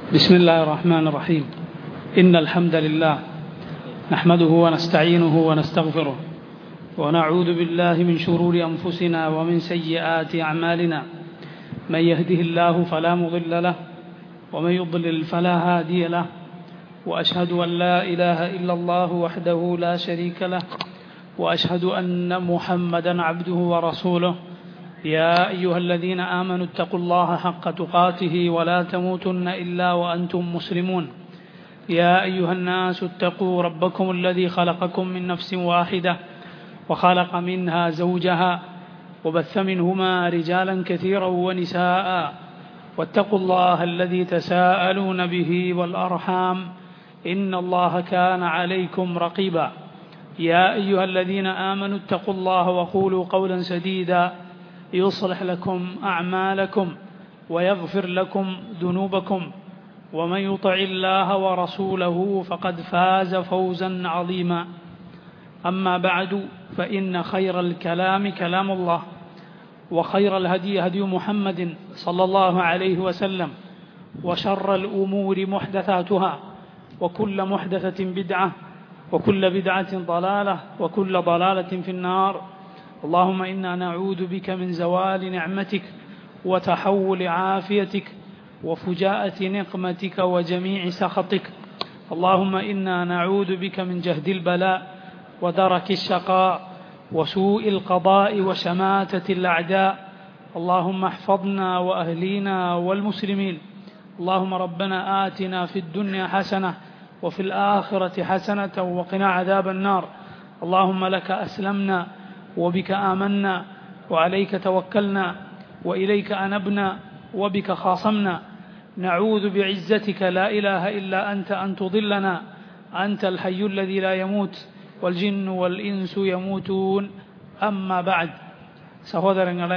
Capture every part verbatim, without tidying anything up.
بسم الله الرحمن الرحيم. إن الحمد لله نحمده ونستعينه ونستغفره ونعوذ بالله من شرور أنفسنا ومن سيئات أعمالنا. من يهده الله فلا مضل له ومن يضلل فلا هادي له، وأشهد أن لا إله إلا الله وحده لا شريك له، وأشهد أن محمدا عبده ورسوله. يا أيها الذين آمنوا اتقوا الله حق تقاته ولا تموتن إلا وأنتم مسلمون. يا أيها الناس اتقوا ربكم الذي خلقكم من نفس واحدة وخلق منها زوجها وبث منهما رجالا كثيرا ونساء، واتقوا الله الذي تساءلون به والأرحام إن الله كان عليكم رقيبا. يا أيها الذين آمنوا اتقوا الله وقولوا قولا سديدا يصلح لكم أعمالكم ويغفر لكم ذنوبكم، ومن يطع الله ورسوله فقد فاز فوزا عظيما. أما بعد، فإن خير الكلام كلام الله، وخير الهدي هدي محمد صلى الله عليه وسلم، وشر الأمور محدثاتها، وكل محدثة بدعة، وكل بدعة ضلالة، وكل ضلالة في النار. اللهم إنا نعوذ بك من زوال نعمتك وتحول عافيتك وفجاءة نقمتك وجميع سخطك. اللهم إنا نعوذ بك من جهد البلاء ودرك الشقاء وسوء القضاء وشماتة الأعداء. اللهم احفظنا وأهلينا والمسلمين. اللهم ربنا آتنا في الدنيا حسنة وفي الآخرة حسنة وقنا عذاب النار. اللهم لك أسلمنا وبك آمنا وعليك توكلنا وإليك أنبنا وبك خاصمنا. نعوذ بعزتك لا إله إلا أنت أن تضلنا. أنت الحي الذي لا يموت والجن والإنس يموتون. أما بعد. സഹോദരങ്ങളെ,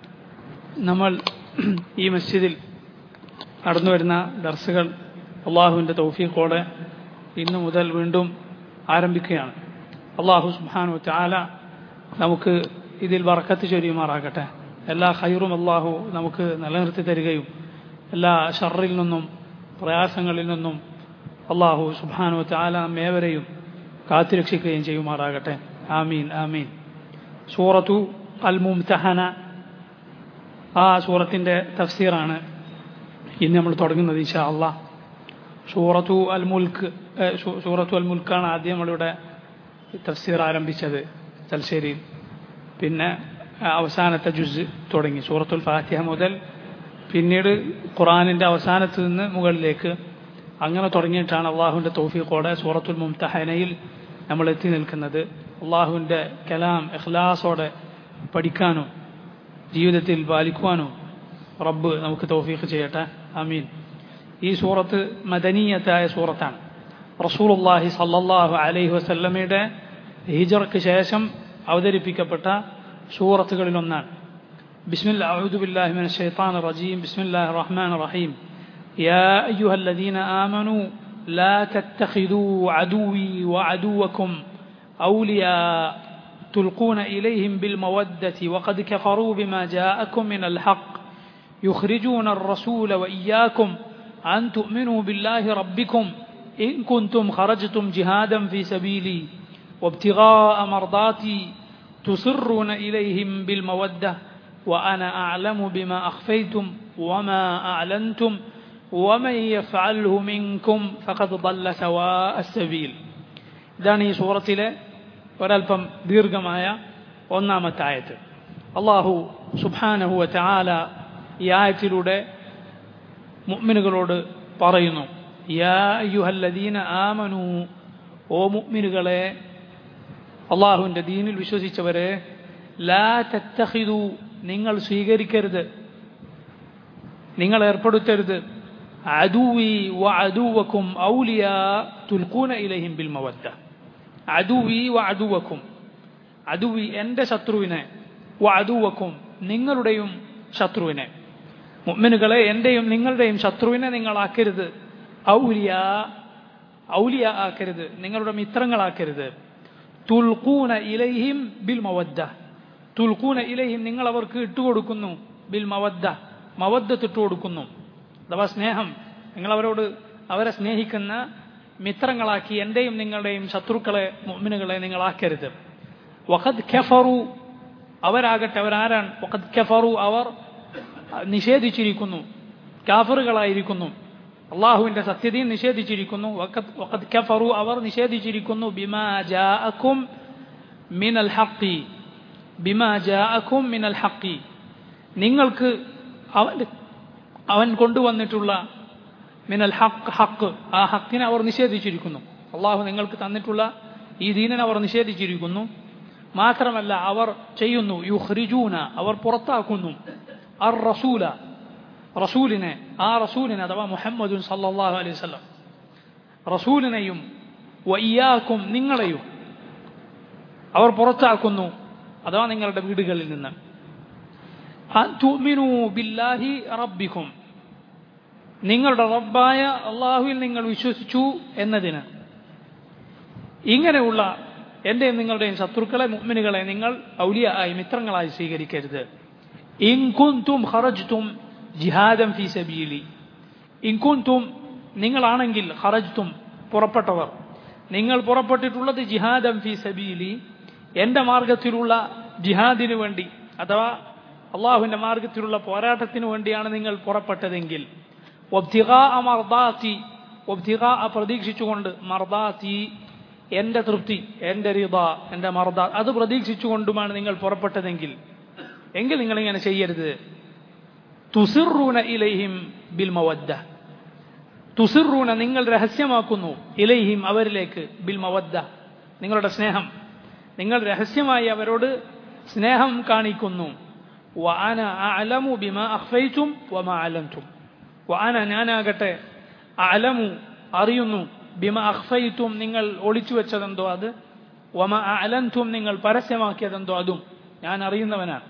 നമ്മൾ ഈ മസ്ജിദിൽ നടന്നു വരുന്ന ദർസുകൾ അള്ളാഹുവിൻ്റെ തൗഫീഖോടെ ഇന്നു മുതൽ വീണ്ടും ആരംഭിക്കുകയാണ്. അള്ളാഹു സുബ്ഹാനഹു വ തആല നമുക്ക് ഇതിൽ ബർക്കത്ത് ചൊരിയുമാറാകട്ടെ. എല്ലാ ഖൈറും അള്ളാഹു നമുക്ക് നിലനിർത്തി തരികയും എല്ലാ ഷർറിൽ നിന്നും പ്രയാസങ്ങളിൽ നിന്നും അള്ളാഹു സുബ്ഹാനഹു വ തആല നമ്മേവരെയും കാത്തുരക്ഷിക്കുകയും ചെയ്യുമാറാകട്ടെ. ആമീൻ ആമീൻ. സൂറത്തു അൽ മുംതഹന, ആ സൂറത്തിൻ്റെ തഫ്സീറാണ് ഇന്ന് നമ്മൾ തുടങ്ങുന്നത് ഇൻഷാ അള്ളാഹ്. സൂറത്തു അൽ മുൽക്ക് സൂറത്തു അൽ മുൽക്കാണ് ആദ്യം നമ്മളിവിടെ തഫ്സീർ ആരംഭിച്ചത് തൽശ്ശേരിയിൽ. പിന്നെ അവസാനത്തെ ജുസ് തുടങ്ങി സൂറത്തുൽ ഫാത്തിഹ മുതൽ, പിന്നീട് ഖുർആനിൻ്റെ അവസാനത്ത് നിന്ന് മുകളിലേക്ക്, അങ്ങനെ തുടങ്ങിയിട്ടാണ് അള്ളാഹുവിൻ്റെ തൗഫീഖോടെ സൂറത്തുൽ മുംതഹനയിൽ നമ്മൾ എത്തി നിൽക്കുന്നത്. അള്ളാഹുവിൻ്റെ കലാം ഇഖ്ലാസോടെ പഠിക്കാനും ജീവിതത്തിൽ പാലിക്കുവാനും റബ്ബ് നമുക്ക് തൗഫീഖ് ചെയ്യട്ടെ. ആമീൻ. ഈ സൂറത്ത് മദനീയത്തായ സൂറത്താണ്. റസൂലുള്ളാഹി സ്വല്ലല്ലാഹു അലൈഹി വസല്ലമയുടെ ഹിജ്റയ്ക്ക് ശേഷം അവതരിപ്പിക്കപ്പെട്ട സൂറത്തുകളിലൊന്നാണ്. ബിസ്മില്ലാഹി അഊദു ബില്ലാഹി മിനശ് ശൈത്താനിർ റജീം. ബിസ്മില്ലാഹിർ റഹ്മാനിർ റഹീം. യാ അയ്യുഹല്ലദീന ആമനൂ ലാ തത്തഖിദൂ അദുവ്വി വഅദുവ്വകും ഔലിയാ തുൽഖൂന ഇലൈഹിം ബിൽ മവദ്ദതി വഖദ് കഫറൂ ബിമാ ജാഅകും മിനൽ ഹഖ് യുഖ്രിജൂന الرسول وإياكم أن تؤمنوا بالله ربكم إن كنتم خرجتم جهادا في سبيلي وابتغاء مرضاتي تصرون إليهم بالمودة وأنا أعلم بما أخفيتم وما أعلنتم ومن يفعله منكم فقد ضل سواء السبيل. ഇതാണ് ഈ സൂറത്തിലെ ഒരൽപ്പം ദീർഘമായ ഒന്നാമത്തെ ആയത്ത്. അല്ലാഹു സുബ്ഹാനഹു വ തആല ഈ ആയത്തിലൂടെ മുഅ്മിനുകളോട് പറയുന്നു, യാ അയ്യുഹല്ലദീന ആമനൂ, ഓ മുഅ്മിനുകളെ, അള്ളാഹുവിൻ്റെ ദീനിൽ വിശ്വസിച്ചവരെ, ലാ തത്തഖിദൂ, നിങ്ങൾ സ്വീകരിക്കരുത്, നിങ്ങൾ ഏർപ്പെടുത്തരുത്, അദുവി വ അദുവക്കും ഔലിയാ തുൽഖൂന ഇലൈഹിം ബിൽ മവദ്ദ. അദുവി വ അദുവക്കും, അദുവി എൻ്റെ ശത്രുവിനെ, വ അദുവക്കും നിങ്ങളുടെയും ശത്രുവിനെ. മുഅ്മിനുകളെ, എൻ്റെയും നിങ്ങളുടെയും ശത്രുവിനെ നിങ്ങളാക്കരുത്. ഔലിയാ, ഔലിയാ ആക്കരുത്, നിങ്ങളുടെ മിത്രങ്ങളാക്കരുത്. തുൽഖൂന ഇലൈഹിം ബിൽ മവദ്ദ, തുൽഖൂന ഇലൈഹിം നിങ്ങൾ അവർക്ക് ഇട്ടുകൊടുക്കുന്നു, ബിൽ മവദ്ദ മവദ്ദത്ത് ഇട്ടുകൊടുക്കുന്നു, അഥവാ സ്നേഹം നിങ്ങൾ അവരോട് അവരെ സ്നേഹിക്കുന്ന മിത്രങ്ങളാക്കി എൻ്റെയും നിങ്ങളുടെയും ശത്രുക്കളെ മുഅ്മിനുകളെ നിങ്ങളാക്കരുത്. വഖദ് കഫറു, അവരാകട്ടെ അവരാരാണ്? വഖദ് കഫറു, അവർ നിഷേധിച്ചിരിക്കുന്നു, കാഫറുകളായിരിക്കുന്നു, അള്ളാഹുവിന്റെ സത്യതയും നിഷേധിച്ചിരിക്കുന്നു. വഖദ് കഫറു, അവർ നിഷേധിച്ചിരിക്കുന്നു. ബിമാ ജാഅകും മിനൽ ഹഖി, ബിമാ ജാഅകും മിനൽ ഹഖി, നിങ്ങൾക്ക് അവൻ അവൻ കൊണ്ടുവന്നിട്ടുള്ള മിനൽ ഹഖ്, ഹഖ്, ആ ഹക്കിനെ അവർ നിഷേധിച്ചിരിക്കുന്നു. അള്ളാഹു നിങ്ങൾക്ക് തന്നിട്ടുള്ള ഈ ദീനിനെ അവർ നിഷേധിച്ചിരിക്കുന്നു. മാത്രമല്ല അവർ ചെയ്യുന്നു യുഖ്രിജൂന, അവർ പുറത്താക്കുന്നു അർ റസൂല, റസൂലിനെ, ആ റസൂലിനെ അഥവാ മുഹമ്മദുൻ സല്ലല്ലാഹു അലൈഹി വസല്ലം റസൂലിനെയും വഇയ്യാക്കും, നിങ്ങളെയും അവർ പുറത്താക്കുന്നു അഥവാ നിങ്ങളുടെ വീടുകളിൽ നിന്ന്. തുഅ്മിനൂ ബില്ലാഹി റബ്ബിക്കും, നിങ്ങളുടെ റബ്ബായ അള്ളാഹുവിൽ നിങ്ങൾ വിശ്വസിച്ചു എന്നതിന്. ഇങ്ങനെയുള്ള എന്റെയും നിങ്ങളുടെയും ശത്രുക്കളെ മുഅ്മിനുകളെ നിങ്ങൾ ഔലിയായി മിത്രങ്ങളായി സ്വീകരിക്കരുത്. ഇൻ കുൻതും ഖറജ്തും ജിഹാദൻ ഫീ സബീലി, ഇൻ കുൻതും നിങ്ങളാണെങ്കിൽ, ഖറജ്തും പുറപ്പെട്ടവർ, നിങ്ങൾ പുറപ്പെട്ടിട്ടുള്ളത് ജിഹാദൻ ഫീ സബീലി, എന്റെ മാർഗത്തിലുള്ള ജിഹാദിനു വേണ്ടി അഥവാ അള്ളാഹുവിന്റെ മാർഗത്തിലുള്ള പോരാട്ടത്തിനു വേണ്ടിയാണ് നിങ്ങൾ പുറപ്പെട്ടതെങ്കിൽ, വബ്തിഗാഅ മർദാതി, വബ്തിഗാഅ പ്രതീക്ഷിച്ചുകൊണ്ട്, മർദാതി എന്റെ തൃപ്തി, എന്റെ റിദ, എന്റെ മർദ, അത് പ്രതീക്ഷിച്ചുകൊണ്ടുമാണ് നിങ്ങൾ പുറപ്പെട്ടതെങ്കിൽ, എങ്കിൽ നിങ്ങൾ ഇങ്ങനെ ചെയ്യരുത്. തുസിറൂന ഇലൈഹിം ബിൽ മവദ്ദ, തുസിറൂന നിങ്ങൾ രഹസ്യമാക്കുന്നു, ഇലൈഹിം അവരിലേക്ക്, ബിൽ മവദ്ദ നിങ്ങളുടെ സ്നേഹം, നിങ്ങൾ രഹസ്യമായി അവരോട് സ്നേഹം കാണിക്കുന്നു. വഅന അഅലമു ബിമാ അഖ്ഫൈതും വമാ അലൻതും, വഅന ഞാനാകട്ടെ, അഅലമു അറിയുന്നു, ബിമാ അഖ്ഫൈതും നിങ്ങൾ ഒളിച്ചു വെച്ചതെന്തോ അത്, വമാ അഅലൻതും നിങ്ങൾ പരസ്യമാക്കിയതെന്തോ അതും ഞാൻ അറിയുന്നവനാണ്.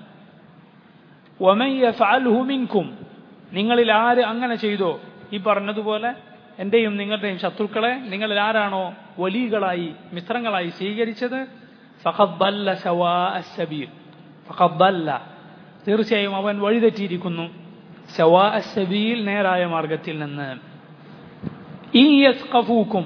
വമൻ യഫഅൽഹു മിൻകും, നിങ്ങളിൽ ആര് അങ്ങനെ ചെയ്തോ, ഈ പറഞ്ഞതുപോലെ എന്റെയും നിങ്ങളുടെയും ശത്രുക്കളെ നിങ്ങളിൽ ആരാണോ വലികളായി മിത്രങ്ങളായി സ്വീകരിച്ചത്, ഫഖദ് ضل سواء السبيل, ഫഖദ് ضل തീർച്ചയായും അവൻ വഴിതെറ്റിയിരിക്കുന്നു, സവാഅ السبيل നേരായ മാർഗത്തിൽ നിന്ന്. ഇൻ യസ്ഖഫൂകും,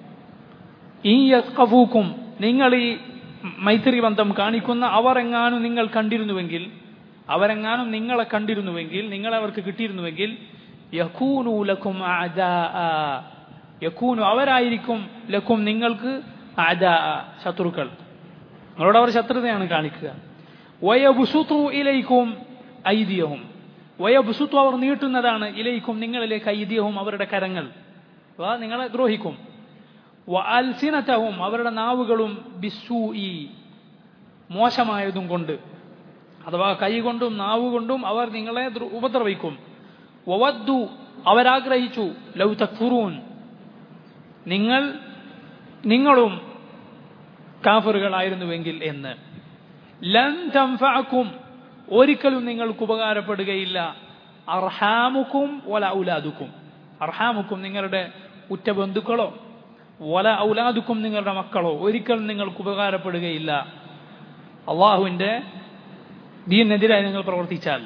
ഇൻ യസ്ഖഫൂകും നിങ്ങൾ ഈ മൈത്രി ബന്ധം കാണിക്കുന്ന അവർ എങ്ങാനും നിങ്ങൾ കണ്ടിരുന്നുവെങ്കിൽ, അവരെങ്ങാനും നിങ്ങളെ കണ്ടിരുന്നുവെങ്കിൽ, നിങ്ങളെ അവർക്ക് കിട്ടിയിരുന്നുവെങ്കിൽ, യകൂനു ലക്കും അഅദാഅ, യകൂനു അവരായിരിക്കും, ലക്കും നിങ്ങൾക്ക്, അഅദാഅ ശത്രുക്കൾ, നിങ്ങളോട് അവർ ശത്രുതയാണ് കാണിക്കുക. വയബ്സുതു ഇലൈക്കും ഐദിയഹും, വയബ്സുതു അവർ നീട്ടുന്നതാണ്, ഇലൈക്കും നിങ്ങളിലേക്ക്, ഐദിയഹും അവരുടെ കരങ്ങൾ, നിങ്ങളെ ദ്രോഹിക്കും. വഅൽസിനതഹും അവരുടെ നാവുകളും, ബിസ്സൂഇ മോശമായതും കൊണ്ട്, അഥവാ കൈകൊണ്ടും നാവുകൊണ്ടും അവർ നിങ്ങളെ ഉപദ്രവിക്കും. വവദ്ദു അവരാഗ്രഹിച്ചു, ലൗ തക്ഫുറൂൻ നിങ്ങൾ നിങ്ങളും കാഫറുകളായിരുന്നുവെങ്കിൽ എന്ന്. ലൻ തൻഫഅകും ഒരിക്കലും നിങ്ങൾക്ക് ഉപകാരപ്പെടുകയില്ല, അർഹാമുക്കും വല ഔലാദുക്കും, അർഹാമുക്കും നിങ്ങളുടെ ഉറ്റ ബന്ധുക്കളോ, വല ഔലാദുക്കും നിങ്ങളുടെ മക്കളോ ഒരിക്കലും നിങ്ങൾക്ക് ഉപകാരപ്പെടുകയില്ല അള്ളാഹുവിന്റെ ദീനിനെതിരായി നിങ്ങൾ പ്രവർത്തിച്ചാൽ.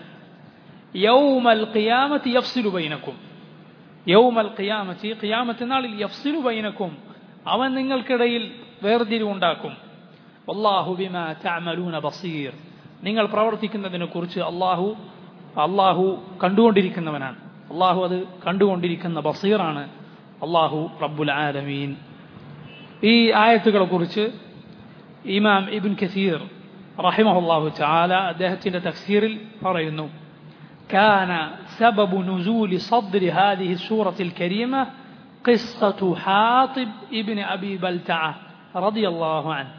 യൗമൽ ഖിയാമത്തി യഫ്സിലു ബൈനക്കും, യൗമൽ ഖിയാമത്തി ഖിയാമത്ത് നാളിൽ, യഫ്സിലു ബൈനക്കും അവൻ നിങ്ങൾക്കിടയിൽ വേർതിരിവുണ്ടാക്കും. വല്ലാഹു ബിമാ തഅമലൂന ബസീർ, നിങ്ങൾ പ്രവർത്തിക്കുന്നതിനെ കുറിച്ച് അള്ളാഹു അള്ളാഹു കണ്ടുകൊണ്ടിരിക്കുന്നവനാണ്, അള്ളാഹു അത് കണ്ടുകൊണ്ടിരിക്കുന്ന ബസീറാണ് അള്ളാഹു റബ്ബുൽ ആലമീൻ. ഈ ആയത്തുകളെ കുറിച്ച് ഇമാം ഇബ്ൻ കസീർ റഹിമഹുല്ലാഹു തആല അദ്ദേഹത്തിന്റെ തഫ്സീറിൽ പറയുന്നു, കാന സബബു നുസൂലി സദ്രി ഹാദിഹി സൂറത്തിൽ കരീമ ഖിസ്സതു ഹാതിബ് ഇബ്ൻ അബി ബൽതഅ റളിയല്ലാഹു അൻഹു.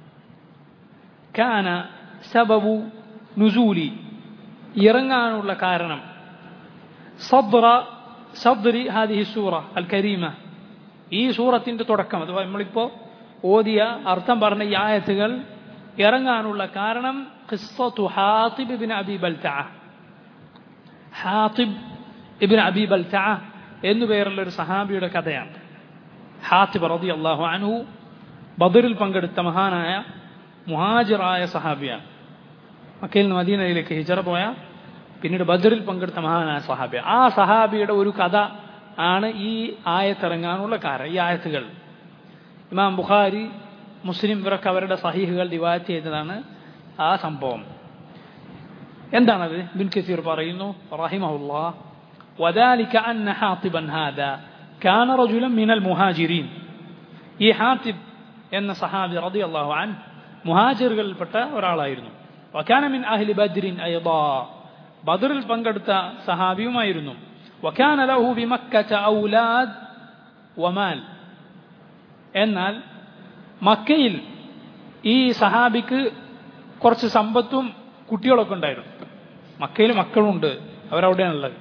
കാന സബബു നുസൂലി ഇറങ്ങാനുള്ള കാരണം, സദ്റ സദ്രി ഹാദിഹി സൂറ അൽ കരീമ ഈ സൂറത്തിന്റെ തുടക്കം, അഥവാ നമ്മളിപ്പോ ഓതിയ അർത്ഥം പറഞ്ഞ ഈ ആയത്തുകൾ ഇറങ്ങാനുള്ള കാരണം ഖിസ്സതു ഹാതിബ് ഇബ്ൻ അബി ബൽതഅ, ഹാതിബ് ഇബ്ൻ അബി ബൽതഅ എന്നു പേരുള്ള ഒരു സഹാബിയുടെ കഥയാണ്. ഹാതിബ് റളിയല്ലാഹു അൻഹു ബദറിൽ പങ്കെടുത്ത മഹാനായ മുഹാജിറായ സഹാബിയാണ്. മക്കയിൽ നിന്ന് മദീനയിലേക്ക് ഹിജറ പോയ പിന്നീട് ബദറിൽ പങ്കെടുത്ത മഹാനായ സഹാബി. ആ സഹാബിയുടെ ഒരു കഥ ആണ് ഈ ആയത്തിറങ്ങാനുള്ള കാരണം. ഈ ആയത്തുകൾ ഇമാം ബുഖാരി, മുസ്ലിം ഇവരൊക്കെ അവരുടെ സഹീഹുകൾ റിവായത്ത് ചെയ്തതാണ് ആ സംഭവം. എന്താണത്? ഇബ്നു കസീർ പറയുന്നു റഹിമഹുല്ലാഹ്, വദാലിക അന്ന ഹാത്തിബൻ ഹാദാ കാന റജുലൻ മിനൽ മുഹാജിരീൻ. ഈ ഹാത്തിബ് എന്ന സഹാബി റളിയല്ലാഹു അൻഹു മുഹാജിറുകളിൽപ്പെട്ട ഒരാളായിരുന്നു. വകാന മിൻ അഹ്ലി ബദ്രിൻ അയ്ദാ, ബദറിൽ പങ്കെടുത്ത സഹാബിയുമായിരുന്നു. വകാന ലഹു ബിമക്കത ഔലാദ് വമാൽ. എന്നാൽ മക്കയിൽ ഈ സഹാബിക്ക് കുറച്ച് സമ്പത്തും കുട്ടികളൊക്കെ ഉണ്ടായിരുന്നു. മക്കയിൽ മക്കളുണ്ട്, അവരവിടെയാണുള്ളത്.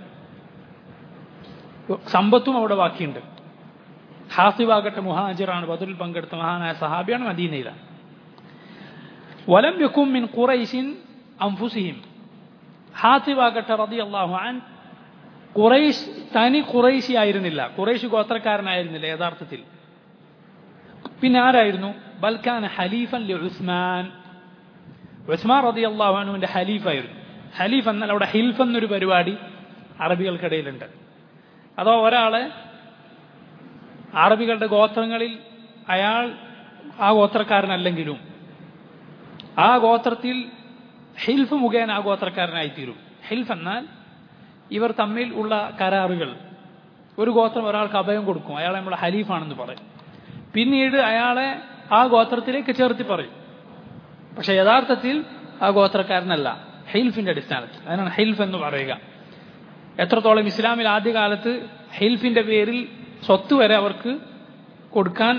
സമ്പത്തും അവിടെ ബാക്കിയുണ്ട്. ഹാസിബാകട്ടെ മുഹാജിറാണ്, ബദറിൽ പങ്കെടുത്ത മഹാനായ സഹാബിയാണ്, മദീനയിലാണ്. വലം യകും മിൻ ഖുറൈശിൻ അൻഫുസിഹിം. ഹാസിബാകട്ടെ റളിയല്ലാഹു അൻഹു ഖുറൈശ് തനി ഖുറൈശി ആയിരുന്നില്ല, ഖുറൈശ് ഗോത്രക്കാരനായിരുന്നില്ല യഥാർത്ഥത്തിൽ. പിന്നെ ആരായിരുന്നു? ബൽക്കാന ഹലീഫൻ ലി ഉസ്മാൻ. ഉസ്മാൻ റളിയല്ലാഹു അൻഹുവിന്റെ ഹലീഫായിരുന്നു. ഹലീഫ് എന്നാൽ അവിടെ ഹിൽഫ് എന്നൊരു പരിപാടി അറബികൾക്കിടയിലുണ്ട്. അഥവാ ഒരാളെ അറബികളുടെ ഗോത്രങ്ങളിൽ അയാൾ ആ ഗോത്രക്കാരനല്ലെങ്കിലും ആ ഗോത്രത്തിൽ ഹിൽഫ് മുഖേന ആ ഗോത്രക്കാരനായിത്തീരും. ഹിൽഫ് എന്നാൽ ഇവർ തമ്മിൽ ഉള്ള കരാറുകൾ. ഒരു ഗോത്രം ഒരാൾക്ക് അഭയം കൊടുക്കും, അയാളെ നമ്മൾ ഹലീഫാണെന്ന് പറയും. പിന്നീട് അയാളെ ആ ഗോത്രത്തിലേക്ക് ചേർത്തി പറയും. പക്ഷെ യഥാർത്ഥത്തിൽ ആ ഗോത്രക്കാരനല്ല, ഹിൽഫിന്റെ അടിസ്ഥാനത്തിൽ. അതിനാണ് ഹിൽഫ് എന്ന് പറയുക. എത്രത്തോളം ഇസ്ലാമിൽ ആദ്യകാലത്ത് ഹിൽഫിന്റെ പേരിൽ സ്വത്ത് വരെ അവർക്ക് കൊടുക്കാൻ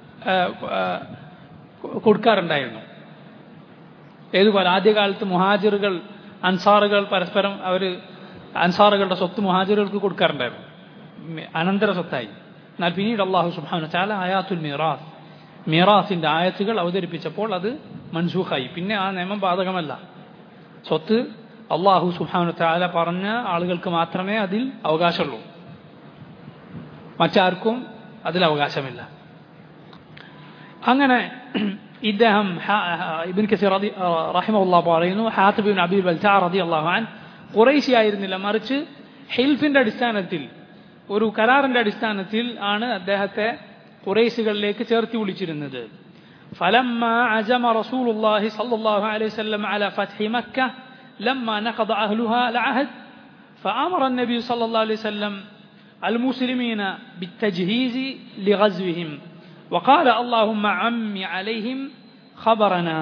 കൊടുക്കാറുണ്ടായിരുന്നു. ഏതുപോലെ ആദ്യകാലത്ത് മുഹാജിറുകൾ അൻസാറുകൾ പരസ്പരം അവർ അൻസാറുകളുടെ സ്വത്ത് മുഹാജിറുകൾക്ക് കൊടുക്കാറുണ്ടായിരുന്നു, അനന്തര സ്വത്തായി. എന്നാൽ പിന്നീട് അള്ളാഹു സുബ്ഹാനഹു വ തആല ആയാത്തുൽ മീറാസ്, മീറാസിന്റെ ആയത്തുകൾ അവതരിപ്പിച്ചപ്പോൾ അത് മൻസൂഖായി. പിന്നെ ആ നിയമം ബാധകമല്ല. സ്വത്ത് അള്ളാഹു സുബ്ഹാനഹു വ തആല പറഞ്ഞ ആളുകൾക്ക് മാത്രമേ അതിൽ അവകാശമുള്ളൂ, മറ്റാർക്കും അതിൽ അവകാശമില്ല. അങ്ങനെ ഇദ്ദേഹം ഇബ്നു കസീർ റഹിമഹുല്ലാഹ് പറയുന്നു, ഹാത്തിബ് ഇബ്നു അബീ ബൽതഅ റളിയല്ലാഹു അൻഹു ഖുറൈശി ആയിരുന്നില്ല, മറിച്ച് ഹിൽഫിന്റെ അടിസ്ഥാനത്തിൽ, ഒരു കരാറിന്റെ അടിസ്ഥാനത്തിൽ ആണ് അദ്ദേഹത്തെ ഖുറൈശികളിലേക്ക് ചേർത്തി വിളിച്ചിരുന്നത്. فلما عزم رسول الله صلى الله عليه وسلم على فتح مكة لما نقض أهلها العهد فأمر النبي صلى الله عليه وسلم المسلمين بالتجهيز لغزوهم وقال اللهم عم عليهم خبرنا.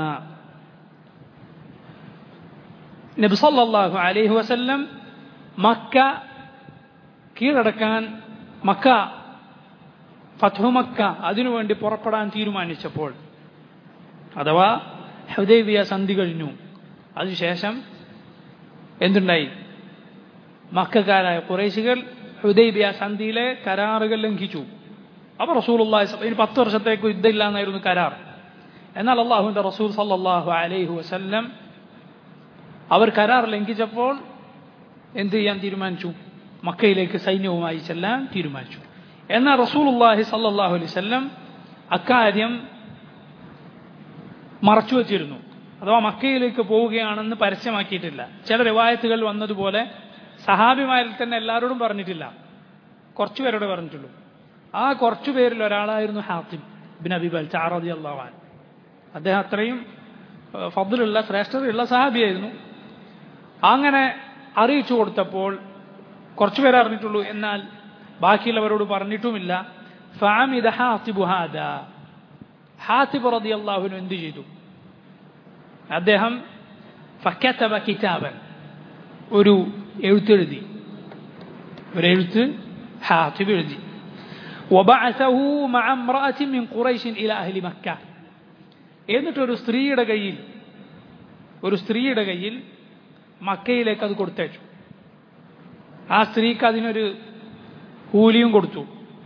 നബി സല്ലല്ലാഹു അലൈഹി വസല്ലം മക്ക കീഴടക്കാൻ, മക്ക ഫത്ഹു മക്ക അതിനുവേണ്ടി പുറപ്പെടാൻ തീരുമാനിച്ചപ്പോൾ, അഥവാ ഹുദൈബിയ സന്ധി കഴിഞ്ഞു, അതിനുശേഷം എന്തുണ്ടായി? മക്കക്കാരായ ഖുറൈശികൾ ഹുദൈബിയ സന്ധിയിലെ കരാറുകൾ ലംഘിച്ചു. അപ്പോൾ റസൂലുള്ളാഹി ഇനി പത്ത് വർഷത്തേക്ക് യുദ്ധമില്ല എന്നായിരുന്നു കരാർ. എന്നാൽ അള്ളാഹുവിന്റെ റസൂൽ സല്ലല്ലാഹു അലൈഹി വസല്ലം അവർ കരാർ ലംഘിച്ചപ്പോൾ എന്ത് ചെയ്യാൻ തീരുമാനിച്ചു? മക്കയിലേക്ക് സൈന്യവുമായി ചെല്ലാൻ തീരുമാനിച്ചു. എന്നാൽ റസൂലുള്ളാഹി സല്ലല്ലാഹു അലൈഹി വസല്ലം അക്കാര്യം മറച്ചു വച്ചിരുന്നു, അഥവാ മക്കയിലേക്ക് പോവുകയാണെന്ന് പരസ്യമാക്കിയിട്ടില്ല. ചില റിവായത്തുകൾ വന്നതുപോലെ സഹാബിമാരിൽ തന്നെ എല്ലാവരോടും പറഞ്ഞിട്ടില്ല, കുറച്ചുപേരോട് പറഞ്ഞിട്ടുള്ളൂ. ആ കുറച്ചു പേരിൽ ഒരാളായിരുന്നു ഹാത്തിബ് ഇബ്നു അബീ ബൽതഅ റളിയല്ലാഹു അൻഹു. അദ്ദേഹം അത്രയും ഫദ്ലുള്ള ശ്രേഷ്ഠതയുള്ള സഹാബിയായിരുന്നു. അങ്ങനെ അറിയിച്ചു കൊടുത്തപ്പോൾ കുറച്ചുപേരെ അറിഞ്ഞിട്ടുള്ളൂ, എന്നാൽ ബാക്കിയുള്ളവരോട് പറഞ്ഞിട്ടുമില്ല. ഫഅമിദ ഹാത്തിബു ഹാദാ, ഹാത്തിബ് റളിയല്ലാഹു അൻഹു എന്ത് ചെയ്തു? അദ്ദേഹം ഫകതബ കിതാബൻ, ഒരു എഴുത്തെഴുതി, ഒരു എഴുത്ത് ഹാത്തിബ് എഴുതി. വബഅസഹു മഅ ഇംറഅത്തിൻ മിൻ ഖുറൈശിൻ ഇലാ അഹ്ലി മക്ക. എന്നിട്ട് ഒരു സ്ത്രീയുടെ കയ്യിൽ ഒരു സ്ത്രീയുടെ കയ്യിൽ മക്കയിലേക്ക് അത് കൊടുത്തയച്ചു. ആ സ്ത്രീക്ക് അതിനൊരു കൂലിയും കൊടുത്തു.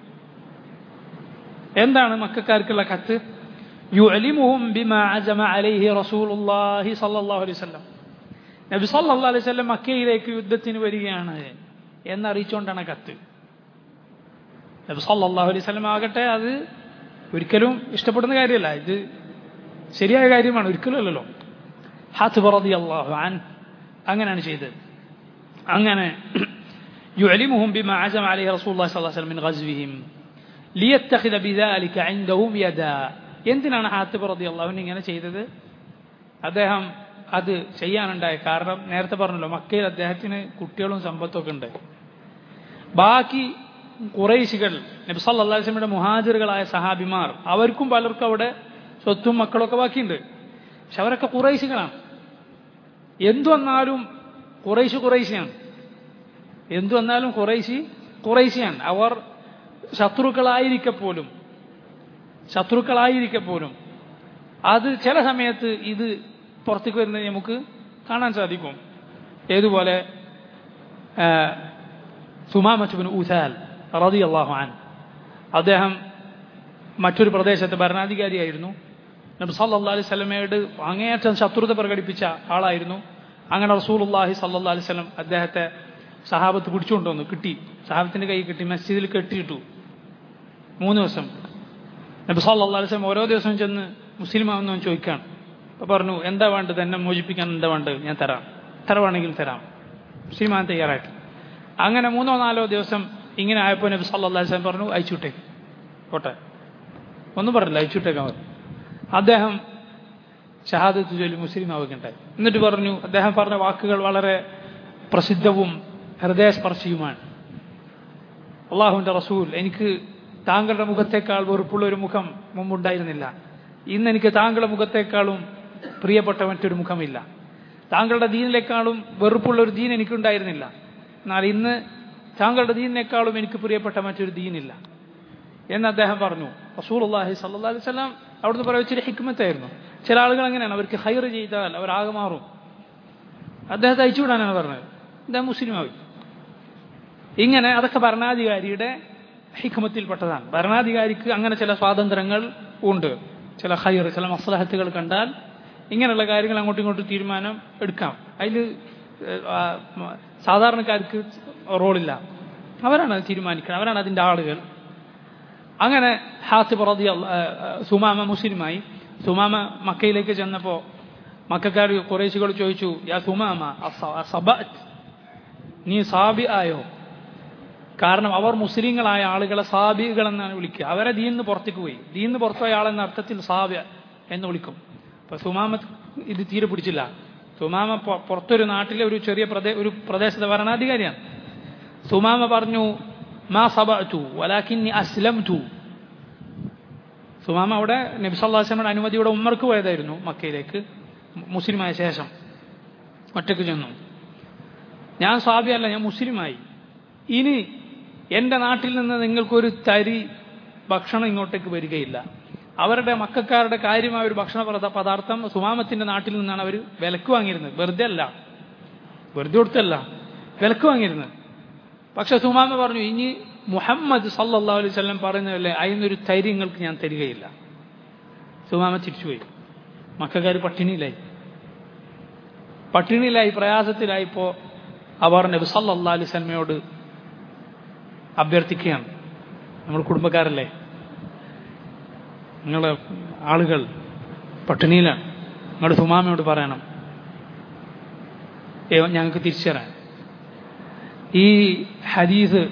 എന്താണ് മക്കക്കാർക്കുള്ള കത്ത്? യുഅലിമുഹും ബിമാ അസമ അലൈഹി റസൂലുള്ളാഹി സ്വല്ലല്ലാഹു അലൈഹി വസല്ലം. നബി സല്ലല്ലാഹു അലൈഹി വസല്ലം മക്കയിലേക്ക് യുദ്ധത്തിന് വരികയാണ് എന്നറിയിച്ചുകൊണ്ടാണ് കത്ത്. നബി സല്ലല്ലാഹു അലൈഹി വസല്ലം ആകട്ടെ അത് ഒരിക്കലും ഇഷ്ടപ്പെടുന്ന കാര്യമല്ല, ഇത് ശരിയായ കാര്യമാണ്, ഒരിക്കലും അല്ലല്ലോ. ഹാത്തിബ് റളിയല്ലാഹു അൻഹു അങ്ങനെയാണ് ചെയ്തത്. അങ്ങനെ يعلمهم بما عزم عليه رسول الله صلى الله عليه وسلم من غزوهم ليتخذ بذلك عندهم يدا. എന്തിനാണ് ഹാത്തിബ് റളിയല്ലാഹു അൻഹു ഇങ്ങനെ ചെയ്തത്? അദ്ദേഹം അത് ചെയ്യാനുണ്ടായ കാരണം നേരത്തെ പറഞ്ഞല്ലോ, മക്കയിൽ അദ്ദേഹത്തിന് കുട്ടികളും സമ്പത്തൊക്കെ ഉണ്ട്. ബാക്കി ഖുറൈശികൾ, നബി സല്ലല്ലാഹു അലൈഹി വസല്ലമയുടെ മുഹാജിറുകളായ സഹാബിമാർ, അവർക്കും പലർക്കും അവിടെ സ്വത്തും മക്കളൊക്കെ ബാക്കിയുണ്ട്. പക്ഷെ അവരൊക്കെ ഖുറൈശികളാണ്. എന്തു വന്നാലും ഖുറൈശി ഖുറൈശിയാണ് എന്തു വന്നാലും ഖുറൈശി ഖുറൈശിയാണ് അവർ ശത്രുക്കളായിരിക്കെ പോലും ശത്രുക്കളായിരിക്കെ പോലും അത് ചില സമയത്ത് ഇത് പുറത്തേക്ക് വരുന്നത് നമുക്ക് കാണാൻ സാധിക്കും. ഏതുപോലെ സുമാമത്ത് ഇബ്നു ഉസാൽ റളിയല്ലാഹു അൻഹു, അദ്ദേഹം മറ്റൊരു പ്രദേശത്തെ ഭരണാധികാരിയായിരുന്നു. നബി സല്ലല്ലാഹു അലൈഹി വസല്ലമയോട് അങ്ങേയറ്റം ശത്രുത പ്രകടിപ്പിച്ച ആളായിരുന്നു. അങ്ങനെ റസൂലുള്ളാഹി സല്ലല്ലാഹു അലൈഹി വസല്ലം അദ്ദേഹത്തെ സഹാബത്ത് പിടിച്ചുകൊണ്ടുവന്നു. കിട്ടി, സഹാബത്തിന്റെ കൈ കിട്ടി, മസ്ജിദിൽ കെട്ടിയിട്ടു. മൂന്ന് ദിവസം നബി സല്ലല്ലാഹു അലൈഹി വസല്ലം ഓരോ ദിവസവും ചെന്ന് മുസ്ലിം ആവുന്നവൻ ചോദിക്കാണ്. അപ്പോൾ പറഞ്ഞു, എന്താ വേണ്ടത്, എന്നെ മോചിപ്പിക്കാൻ എന്താ വേണ്ടത്, ഞാൻ തരാം, എത്ര വേണമെങ്കിലും തരാം, മുസ്ലിമാൻ തയ്യാറായിട്ട്. അങ്ങനെ മൂന്നോ നാലോ ദിവസം ഇങ്ങനെ ആയപ്പോൾ നബി സല്ലല്ലാഹു അലൈഹി വസല്ലം പറഞ്ഞു, അയച്ചുവിട്ടേക്ക്, പോട്ടെ, ഒന്നും പറഞ്ഞില്ല, അയച്ചുവിട്ടേക്കാൻ പറഞ്ഞു. അദ്ദേഹം ഷഹാദത്ത് ചൊല്ലി മുസ്ലിം ആവുകയുണ്ടായി. എന്നിട്ട് പറഞ്ഞു, അദ്ദേഹം പറഞ്ഞ വാക്കുകൾ വളരെ പ്രസിദ്ധവും ഹൃദയസ്പർശിയുമാണ്. അള്ളാഹുവിൻ്റെ റസൂൽ, എനിക്ക് താങ്കളുടെ മുഖത്തേക്കാൾ വെറുപ്പുള്ള ഒരു മുഖം മുമ്പുണ്ടായിരുന്നില്ല. ഇന്ന് എനിക്ക് താങ്കളുടെ മുഖത്തേക്കാളും പ്രിയപ്പെട്ട മറ്റൊരു മുഖമില്ല. താങ്കളുടെ ദീനിനേക്കാളും വെറുപ്പുള്ള ഒരു ദീൻ എനിക്കുണ്ടായിരുന്നില്ല. എന്നാൽ ഇന്ന് താങ്കളുടെ ദീനിനേക്കാളും എനിക്ക് പ്രിയപ്പെട്ട മറ്റൊരു ദീനില്ല എന്ന് അദ്ദേഹം പറഞ്ഞു. റസൂലുള്ളാഹി സ്വല്ലല്ലാഹു അലൈഹി വസല്ലം അവിടുന്ന് പറയുന്ന ചില ഹിക്മത്തായിരുന്നു. ചില ആളുകൾ അങ്ങനെയാണ്, അവർക്ക് ഖൈർ ചെയ്താൽ അവരാകെ മാറും. അദ്ദേഹത്തെ അയച്ചുവിടാനാണ് പറഞ്ഞത്, അദ്ദേഹം മുസ്ലിമാവും. ഇങ്ങനെ അതൊക്കെ ഭരണാധികാരിയുടെ ഹിക്മത്തിൽപ്പെട്ടതാണ്. ഭരണാധികാരിക്ക് അങ്ങനെ ചില സ്വാതന്ത്ര്യങ്ങൾ ഉണ്ട്. ചില ഖൈർ, ചില മസ്ലഹത്തുകൾ കണ്ടാൽ ഇങ്ങനെയുള്ള കാര്യങ്ങൾ അങ്ങോട്ടും ഇങ്ങോട്ടും തീരുമാനം എടുക്കാം. അതിൽ സാധാരണക്കാർക്ക് റോളില്ല. അവരാണ് അത് തീരുമാനിക്കുന്നത്, അവരാണ് അതിൻ്റെ ആളുകൾ. അങ്ങനെ ഹാത്തിബ് റളിയല്ലാഹു സുമാമ മുസ്ലിമായി. സുമാമ മക്കയിലേക്ക് ചെന്നപ്പോൾ മക്കക്കാർ ഖുറൈശികൾ ചോദിച്ചു, യാ സുമാമ അസബഅത്, നീ സാബി ആയോ? കാരണം അവർ മുസ്ലിങ്ങളായ ആളുകളെ സാബികൾ എന്നാണ് വിളിക്കുക. അവരെ ദീനിന്ന് പുറത്തേക്ക് പോയി, ദീനിന്ന് പുറത്തുപോയ ആളെന്ന അർത്ഥത്തിൽ സാബി എന്ന് വിളിക്കും. അപ്പോൾ സുമാമ ഇത് തീരെ പിടിച്ചില്ല. സുമാമ പുറത്തൊരു നാട്ടിലെ ഒരു ചെറിയ പ്രദേശ ഒരു പ്രദേശത്തെ ഭരണാധികാരിയാണ്. സുമാമ പറഞ്ഞു, മാ സബഅതു വലാകിന്നി അസ്ലംതു. സുമാമ അവിടെ നബി സല്ലല്ലാഹു അലൈഹി വസല്ലമയുടെ അനുമതിയോടെ ഉംറക്ക് പോയതായിരുന്നു മക്കയിലേക്ക്. മുസ്ലിമായ ശേഷം ഒറ്റക്ക് ചെന്നു. ഞാൻ സാബിയല്ല, ഞാൻ മുസ്ലിമായി. ഇനി എൻ്റെ നാട്ടിൽ നിന്ന് നിങ്ങൾക്കൊരു തരി ഭക്ഷണം ഇങ്ങോട്ടേക്ക് വരികയില്ല. അവരുടെ മക്കക്കാരുടെ കാര്യമായ ഒരു ഭക്ഷണ പദാർത്ഥം സുമാമത്തിൻ്റെ നാട്ടിൽ നിന്നാണ് അവർ വിലക്ക് വാങ്ങിയിരുന്നത്. വെറുതെ അല്ല, വെറുതെ കൊടുത്തല്ല, വിലക്ക് വാങ്ങിയിരുന്നത്. പക്ഷെ സുമാമ പറഞ്ഞു, ഇനി മുഹമ്മദ് സല്ലല്ലാഹു അലൈഹി വസല്ലം പറയുന്നതല്ലേ, അതിനൊരു തരി നിങ്ങൾക്ക് ഞാൻ തരികയില്ല. സുമാമ തിരിച്ചുപോയി. മക്കക്കാർ പട്ടിണിയിലായി പട്ടിണിയിലായി പ്രയാസത്തിലായിപ്പോൾ അവർ നബി സല്ലല്ലാഹു അലൈഹി വസല്ലമയോട് അഭ്യർത്ഥിക്കുകയാണ്, നമ്മൾ കുടുംബക്കാരല്ലേ, നിങ്ങളെ ആളുകൾ പട്ടിണിയിലാണ്, നിങ്ങളുടെ സുമാമയോട് പറയണം ഞങ്ങൾക്ക് തിരിച്ചു തരാൻ. ഈ ഹദീസ്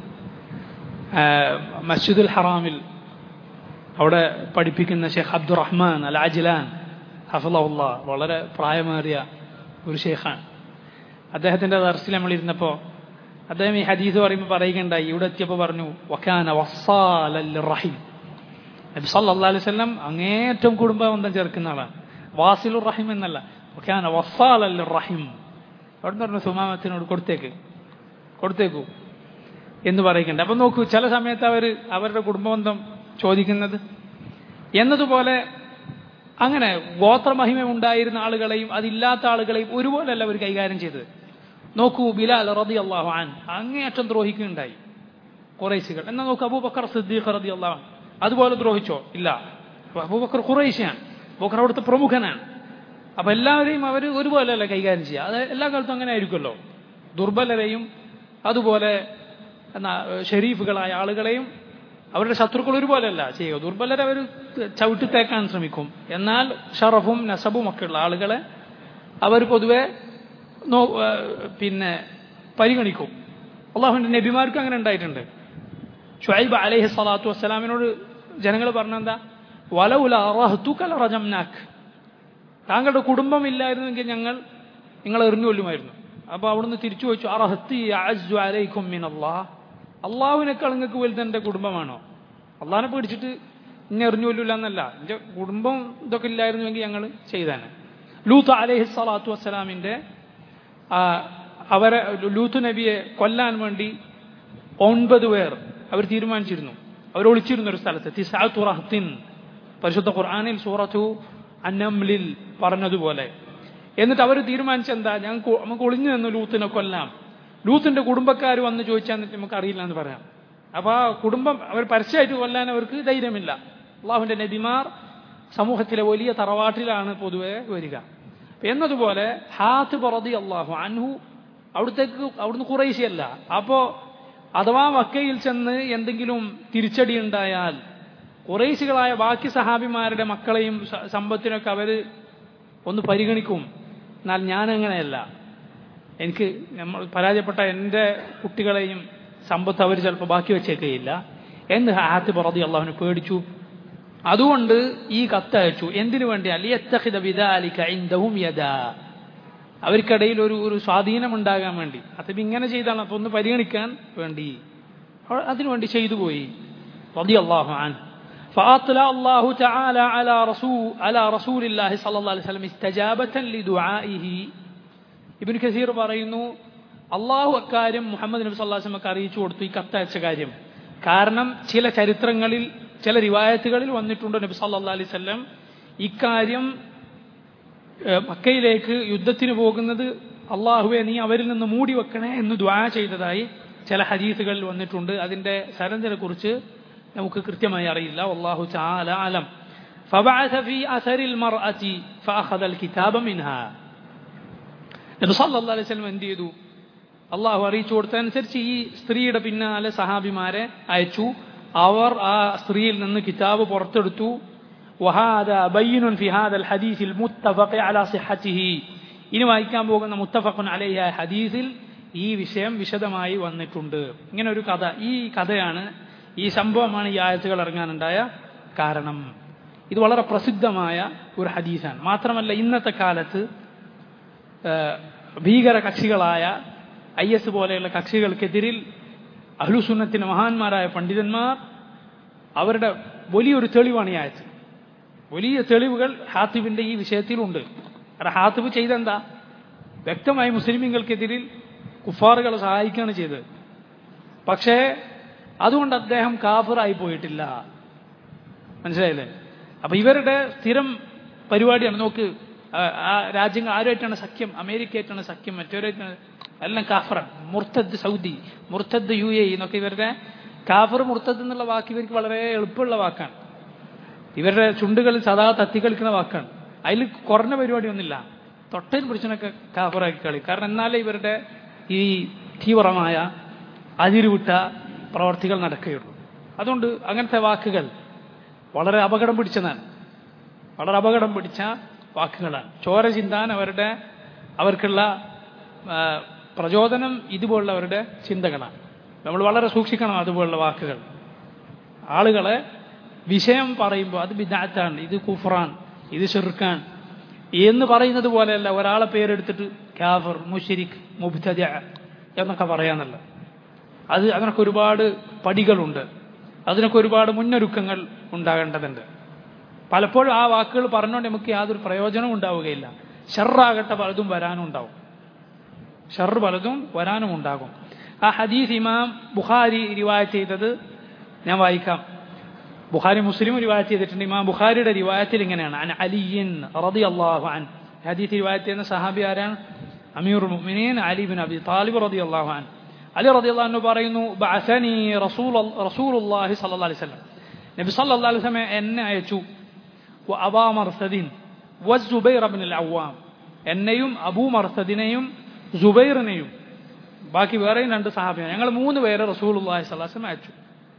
മസ്ജിദുൽ ഹറാമിൽ അവിടെ പഠിപ്പിക്കുന്ന ഷെയ്ഖ് അബ്ദുറഹ്മാൻ അൽ അജ്ലാൻ ഹഫളഹുല്ലാ, വളരെ പ്രായമേറിയ ഒരു ഷെയ്ഖാണ്. അദ്ദേഹത്തിൻ്റെ ദർസിൽ നമ്മളിരുന്നപ്പോൾ അദ്ദേഹം ഈ ഹദീസ് പറയുമ്പോൾ പറയുകയുണ്ടായി, ഇവിടെ എത്തിയപ്പോൾ പറഞ്ഞു, വകാന വസ്സാലൽ റഹിം. നബി സല്ലല്ലാഹു അലൈഹി വസല്ലം അങ്ങേറ്റം കുടുംബബന്ധം ചേർക്കുന്ന ആളാണ്. വാസിലുർ റഹിം എന്നല്ല, വകാന വസ്സാലൽ റഹിം. അവിടെ പറഞ്ഞു, സുമാമത്തിനോട് കൊടുത്തേക്ക് കൊടുത്തേക്കൂ എന്ന് പറയുന്നുണ്ട്. അപ്പം നോക്കൂ, ചില സമയത്ത് അവർ അവരുടെ കുടുംബബന്ധം ചോദിക്കുന്നത് എന്നതുപോലെ അങ്ങനെ ഗോത്രമഹിമ ഉണ്ടായിരുന്ന ആളുകളെയും അതില്ലാത്ത ആളുകളെയും ഒരുപോലെയല്ല അവർ കൈകാര്യം ചെയ്തത്. നോക്കൂ, ബിലാൽ റളിയല്ലാഹു അൻഹു അങ്ങേയറ്റം ദ്രോഹിക്കുകയുണ്ടായി ഖുറൈശികൾ. എന്നാൽ നോക്കൂ, അബൂബക്കർ സിദ്ദീഖ് റളിയല്ലാഹു അൻഹു അതുപോലെ ദ്രോഹിച്ചോ? ഇല്ല. അബൂബക്കർ ഖുറൈശിയാണ്, അബൂബക്കർ അവിടുത്തെ പ്രമുഖനാണ്. അപ്പം എല്ലാവരെയും അവർ ഒരുപോലെയല്ല കൈകാര്യം ചെയ്യുക. അത് എല്ലാ കാലത്തും അങ്ങനെ ആയിരിക്കുമല്ലോ. ദുർബലരെയും അതുപോലെ ഷെരീഫുകളായ ആളുകളെയും അവരുടെ ശത്രുക്കൾ ഒരുപോലെയല്ല ചെയ്യുക. ദുർബലരെ അവർ ചവിട്ടിത്തേക്കാൻ ശ്രമിക്കും. എന്നാൽ ഷറഫും നസബും ഒക്കെയുള്ള ആളുകളെ അവർ പൊതുവെ പിന്നെ പരിഗണിക്കും. അള്ളാഹുവിൻ്റെ നബിമാർക്കും അങ്ങനെ ഉണ്ടായിട്ടുണ്ട്. ഷുഐബ് അലൈഹി സ്വലാത്തു വസ്സലാമിനോട് ജനങ്ങൾ പറഞ്ഞെന്താ, വലൗല റഹ്തുക ലറജംനാക്, താങ്കളുടെ കുടുംബം ഇല്ലായിരുന്നെങ്കിൽ ഞങ്ങൾ നിങ്ങൾ എറിഞ്ഞു കൊല്ലുമായിരുന്നു. അപ്പോൾ അവിടുന്ന് തിരിച്ചു ചോദിച്ചു, അറഹത്തി അഅസ്സു അലൈക്കും മിനല്ലാഹ്, അള്ളാഹുവിനേക്കാൾ നിങ്ങൾക്ക് വലുത് എൻ്റെ കുടുംബമാണോ? അള്ളാഹിനെ പേടിച്ചിട്ട് ഇന്നെ എറിഞ്ഞു കൊല്ലില്ല എന്നല്ല, എൻ്റെ കുടുംബം ഇതൊക്കെ ഇല്ലായിരുന്നുവെങ്കിൽ ഞങ്ങൾ ചെയ്താന്. ലൂത്ത് അലൈഹി സ്വലാത്തു വസ്സലാമിൻ്റെ അവരെ ലൂത്ത് നബിയെ കൊല്ലാൻ വേണ്ടി ഒൻപത് പേർ അവർ തീരുമാനിച്ചിരുന്നു. അവർ ഒളിച്ചിരുന്ന ഒരു സ്ഥലത്ത്, തിസ്അതു റഹ്തിൻ, പരിശുദ്ധ ഖുർആനിൽ സൂറത്തു അന്നംലിൽ പറഞ്ഞതുപോലെ. എന്നിട്ട് അവർ തീരുമാനിച്ചെന്താ, ഞങ്ങൾക്ക് നമുക്ക് ഒളിഞ്ഞു നിന്ന് ലൂത്തിനെ കൊല്ലാം. ലൂത്തിന്റെ കുടുംബക്കാർ വന്ന് ചോദിച്ചാൽ നമുക്ക് അറിയില്ല എന്ന് പറയാം. അപ്പൊ ആ കുടുംബം അവർ പരസ്യമായിട്ട് കൊല്ലാൻ അവർക്ക് ധൈര്യമില്ല. അള്ളാഹുവിന്റെ നബിമാർ സമൂഹത്തിലെ വലിയ തറവാട്ടിലാണ് പൊതുവെ വരിക. എന്നതുപോലെ ഹാത്തിബ് റളിയല്ലാഹു അൻഹു അവിടുത്തേക്ക് അവിടുന്ന് ഖുറൈശിയല്ല. അപ്പോ അഥവാ മക്കയിൽ ചെന്ന് എന്തെങ്കിലും തിരിച്ചടി ഉണ്ടായാൽ ഖുറൈശികളായ ബാക്കി സഹാബിമാരുടെ മക്കളെയും സമ്പത്തിനൊക്കെ അവർ ഒന്ന് പരിഗണിക്കും. എന്നാൽ ഞാനങ്ങനെയല്ല, എനിക്ക് നമ്മൾ പരാജയപ്പെട്ട എൻ്റെ കുട്ടികളെയും സമ്പത്ത് അവർ ചിലപ്പോൾ ബാക്കി വെച്ചേക്കുകയില്ല എന്ന് ഹാത്തിബ് റളിയല്ലാഹു അൻഹു പേടിച്ചു. അതുകൊണ്ട് ഈ കത്തയച്ചു. എന്തിനു വേണ്ടിയാൽ ലിയത്തഖിദ ബിദാലിക ഇൻദഹും യദാ, അവർക്കിടയിൽ ഒരു ഒരു സ്വാധീനം ഉണ്ടാകാൻ വേണ്ടി. അപ്പം ഇങ്ങനെ ചെയ്താണ്, അപ്പോൾ ഒന്ന് പരിഗണിക്കാൻ വേണ്ടി അതിനുവേണ്ടി ചെയ്തു പോയി. റളിയല്ലാഹു അൻഹു. فأطلع الله تعالى على رسول على رسول الله صلى الله عليه وسلم استجابة لدعائه. ഇബ്നു കസീർ പറയുന്നു, അള്ളാഹു അക്കാര്യം മുഹമ്മദ് നബി സല്ലല്ലാഹു അലൈഹി വസല്ലം അറിയിച്ചു കൊടുത്തു, ഈ കത്തയച്ച കാര്യം. കാരണം ചില ചരിത്രങ്ങളിൽ ചില റിവായത്തുകളിൽ വന്നിട്ടുണ്ട് നബി സല്ലല്ലാഹു അലൈഹി വസല്ലം ഇക്കാര്യം മക്കയിലേക്ക് യുദ്ധത്തിന് പോകുന്നത് അള്ളാഹുവെ നീ അവരിൽ നിന്ന് മൂടി വെക്കണേ എന്ന് ദുആ ചെയ്തതായി ചില ഹദീസുകളിൽ വന്നിട്ടുണ്ട്. അതിന്റെ സനദിനെ കുറിച്ച് നമുക്ക് കൃത്യമായി അറിയില്ല. വല്ലാഹു തആല അലം. ഫബഅസ ഫീ അസരിൽ മർഅതി ഫഅഖദ അൽ കിതാബ മിൻഹാ. നബി സല്ലല്ലാഹു അലൈഹി വസല്ലം എന്ത് ചെയ്തു? അള്ളാഹു അറിയിച്ചു കൊടുത്തനുസരിച്ച് ഈ സ്ത്രീയുടെ പിന്നാലെ സഹാബിമാരെ അയച്ചു. അവർ ആ സ്ത്രീയിൽ നിന്ന് കിതാബ് പുറത്തെടുത്തു. وهذا بين في هذا الحديث المتفق على صحته. ഇനി വായിക്കാൻ പോകുന്ന മുത്തഫഖുൻ അലൈഹി ഹദീസിൽ ഈ വിഷയം വിശദമായി വന്നിട്ടുണ്ട്. ഇങ്ങനെ ഒരു കഥ, ഈ കഥയാണ്, ഈ സംഭവമാണ് ഈ ആയത്തുകൾ ഇറങ്ങാനുണ്ടായ കാരണം. ഇത് വളരെ പ്രസിദ്ധമായ ഒരു ഹദീസാണ്. മാത്രമല്ല ഇന്നത്തെ കാലത്ത് ഭീകര കക്ഷികളായ ഐ എസ് പോലെയുള്ള കക്ഷികൾക്കെതിരിൽ അഹ്ലുസുന്നത്തിന്റെ മഹാന്മാരായ പണ്ഡിതന്മാർ അവരുടെ വലിയൊരു തെളിവാണ് ഈ ആയത്ത്. വലിയ തെളിവുകൾ ഹാത്തിബിന്റെ ഈ വിഷയത്തിലുണ്ട്. കാരണം ഹാത്തിബ് ചെയ്തെന്താ, വ്യക്തമായി മുസ്ലിമീങ്ങൾക്കെതിരിൽ കുഫാറുകളെ സഹായിക്കുകയാണ് ചെയ്തത്. പക്ഷേ അതുകൊണ്ട് അദ്ദേഹം കാഫിറായി പോയിട്ടില്ല. മനസ്സിലായില്ലേ? അപ്പൊ ഇവരുടെ സ്ഥിരം പരിപാടിയാണ്. നോക്ക്, ആ രാജ്യങ്ങൾ ആരുമായിട്ടാണ് സഖ്യം? അമേരിക്കയായിട്ടാണ് സഖ്യം, മറ്റവരായിട്ടാണ്, എല്ലാം കാഫറാണ്. മുർത്തദ് സൗദി, മുർത്തദ് യു എ എന്നൊക്കെ ഇവരുടെ കാഫർ മുർത്തദ് എന്നുള്ള വാക്ക് ഇവർക്ക് വളരെ എളുപ്പമുള്ള വാക്കാണ്. ഇവരുടെ ചുണ്ടുകളിൽ സദാ തത്തിക്കളിക്കുന്ന വാക്കാണ്. അതിൽ കുറഞ്ഞ പരിപാടി ഒന്നുമില്ല. തൊട്ടയിൽ പിടിച്ചനൊക്കെ കാഫറാക്കി കളി. കാരണം എന്നാലേ ഇവരുടെ ഈ തീവ്രമായ അതിരുവിട്ട പ്രവർത്തികൾ നടക്കുകയുള്ളൂ. അതുകൊണ്ട് അങ്ങനത്തെ വാക്കുകൾ വളരെ അപകടം പിടിച്ചതാണ്, വളരെ അപകടം പിടിച്ച വാക്കുകളാണ്. ചോര ചിന്താൻ അവരുടെ അവർക്കുള്ള പ്രചോദനം ഇതുപോലുള്ളവരുടെ ചിന്തകളാണ്. നമ്മൾ വളരെ സൂക്ഷിക്കണം അതുപോലുള്ള വാക്കുകൾ. ആളുകളെ വിഷയം പറയുമ്പോൾ അത് ബിദ്അത്താണ്, ഇത് കുഫ്റാൻ, ഇത് ശിർക്കാൻ എന്ന് പറയുന്നത് പോലെയല്ല ഒരാളെ പേരെടുത്തിട്ട് കാഫിർ, മുശ്രിക്, മുബ്തദിഅ എന്നൊക്കെ പറയാന്നല്ല. അത് അതിനൊക്കെ ഒരുപാട് പടികളുണ്ട്, അതിനൊക്കെ ഒരുപാട് മുന്നൊരുക്കങ്ങൾ ഉണ്ടാകേണ്ടതുണ്ട്. പലപ്പോഴും ആ വാക്കുകൾ പറഞ്ഞുകൊണ്ട് നമുക്ക് യാതൊരു പ്രയോജനവും ഉണ്ടാവുകയില്ല. ഷർറാകട്ടെ പലതും വരാനും ഉണ്ടാവും, ഷർ പലതും വരാനും ഉണ്ടാകും. ആ ഹദീസ് ഇമാം ബുഖാരി റിവായത്ത് ചെയ്തത് ഞാൻ വായിക്കാം. ബുഖാരി മുസ്ലിം റിവായത്ത് ചെയ്തിട്ടുണ്ട്. ഇമാം ബുഖാരിയുടെ റിവായത്തിൽ ഇങ്ങനെയാണ്, അൻ അലിയിൻ റളിയല്ലാഹു അൻഹു. ഹദീസ് റിവായത്ത് ചെയ്യുന്ന സഹാബി ആരാണ്? അമീറുൽ മുഅ്മിനീൻ അലി ഇബ്നു അബി താലിബ് റളിയല്ലാഹു അൻഹു. അലി റളിയല്ലാഹു അൻഹു പറയുന്നു, ബഅസനി റസൂൽ റസൂലുള്ളാഹി സ്വല്ലല്ലാഹു അലൈഹി വസല്ലം, നബി സല്ലല്ലാഹു അലൈഹി വസല്ലം എന്നെ അയച്ചു. വ അബാ മർസദിൻ വ സുബൈർ ഇബ്നുൽ അവ്വാം, എന്നെയും അബൂ മർസദിനെയും സുബൈറിനെയും, ബാക്കി വേറെയും രണ്ട് സഹാബിയാണ്, ഞങ്ങൾ മൂന്ന് പേരെ റസൂലുള്ളാഹി സ്വല്ലല്ലാഹു അലൈഹി വസല്ലം അയച്ചു.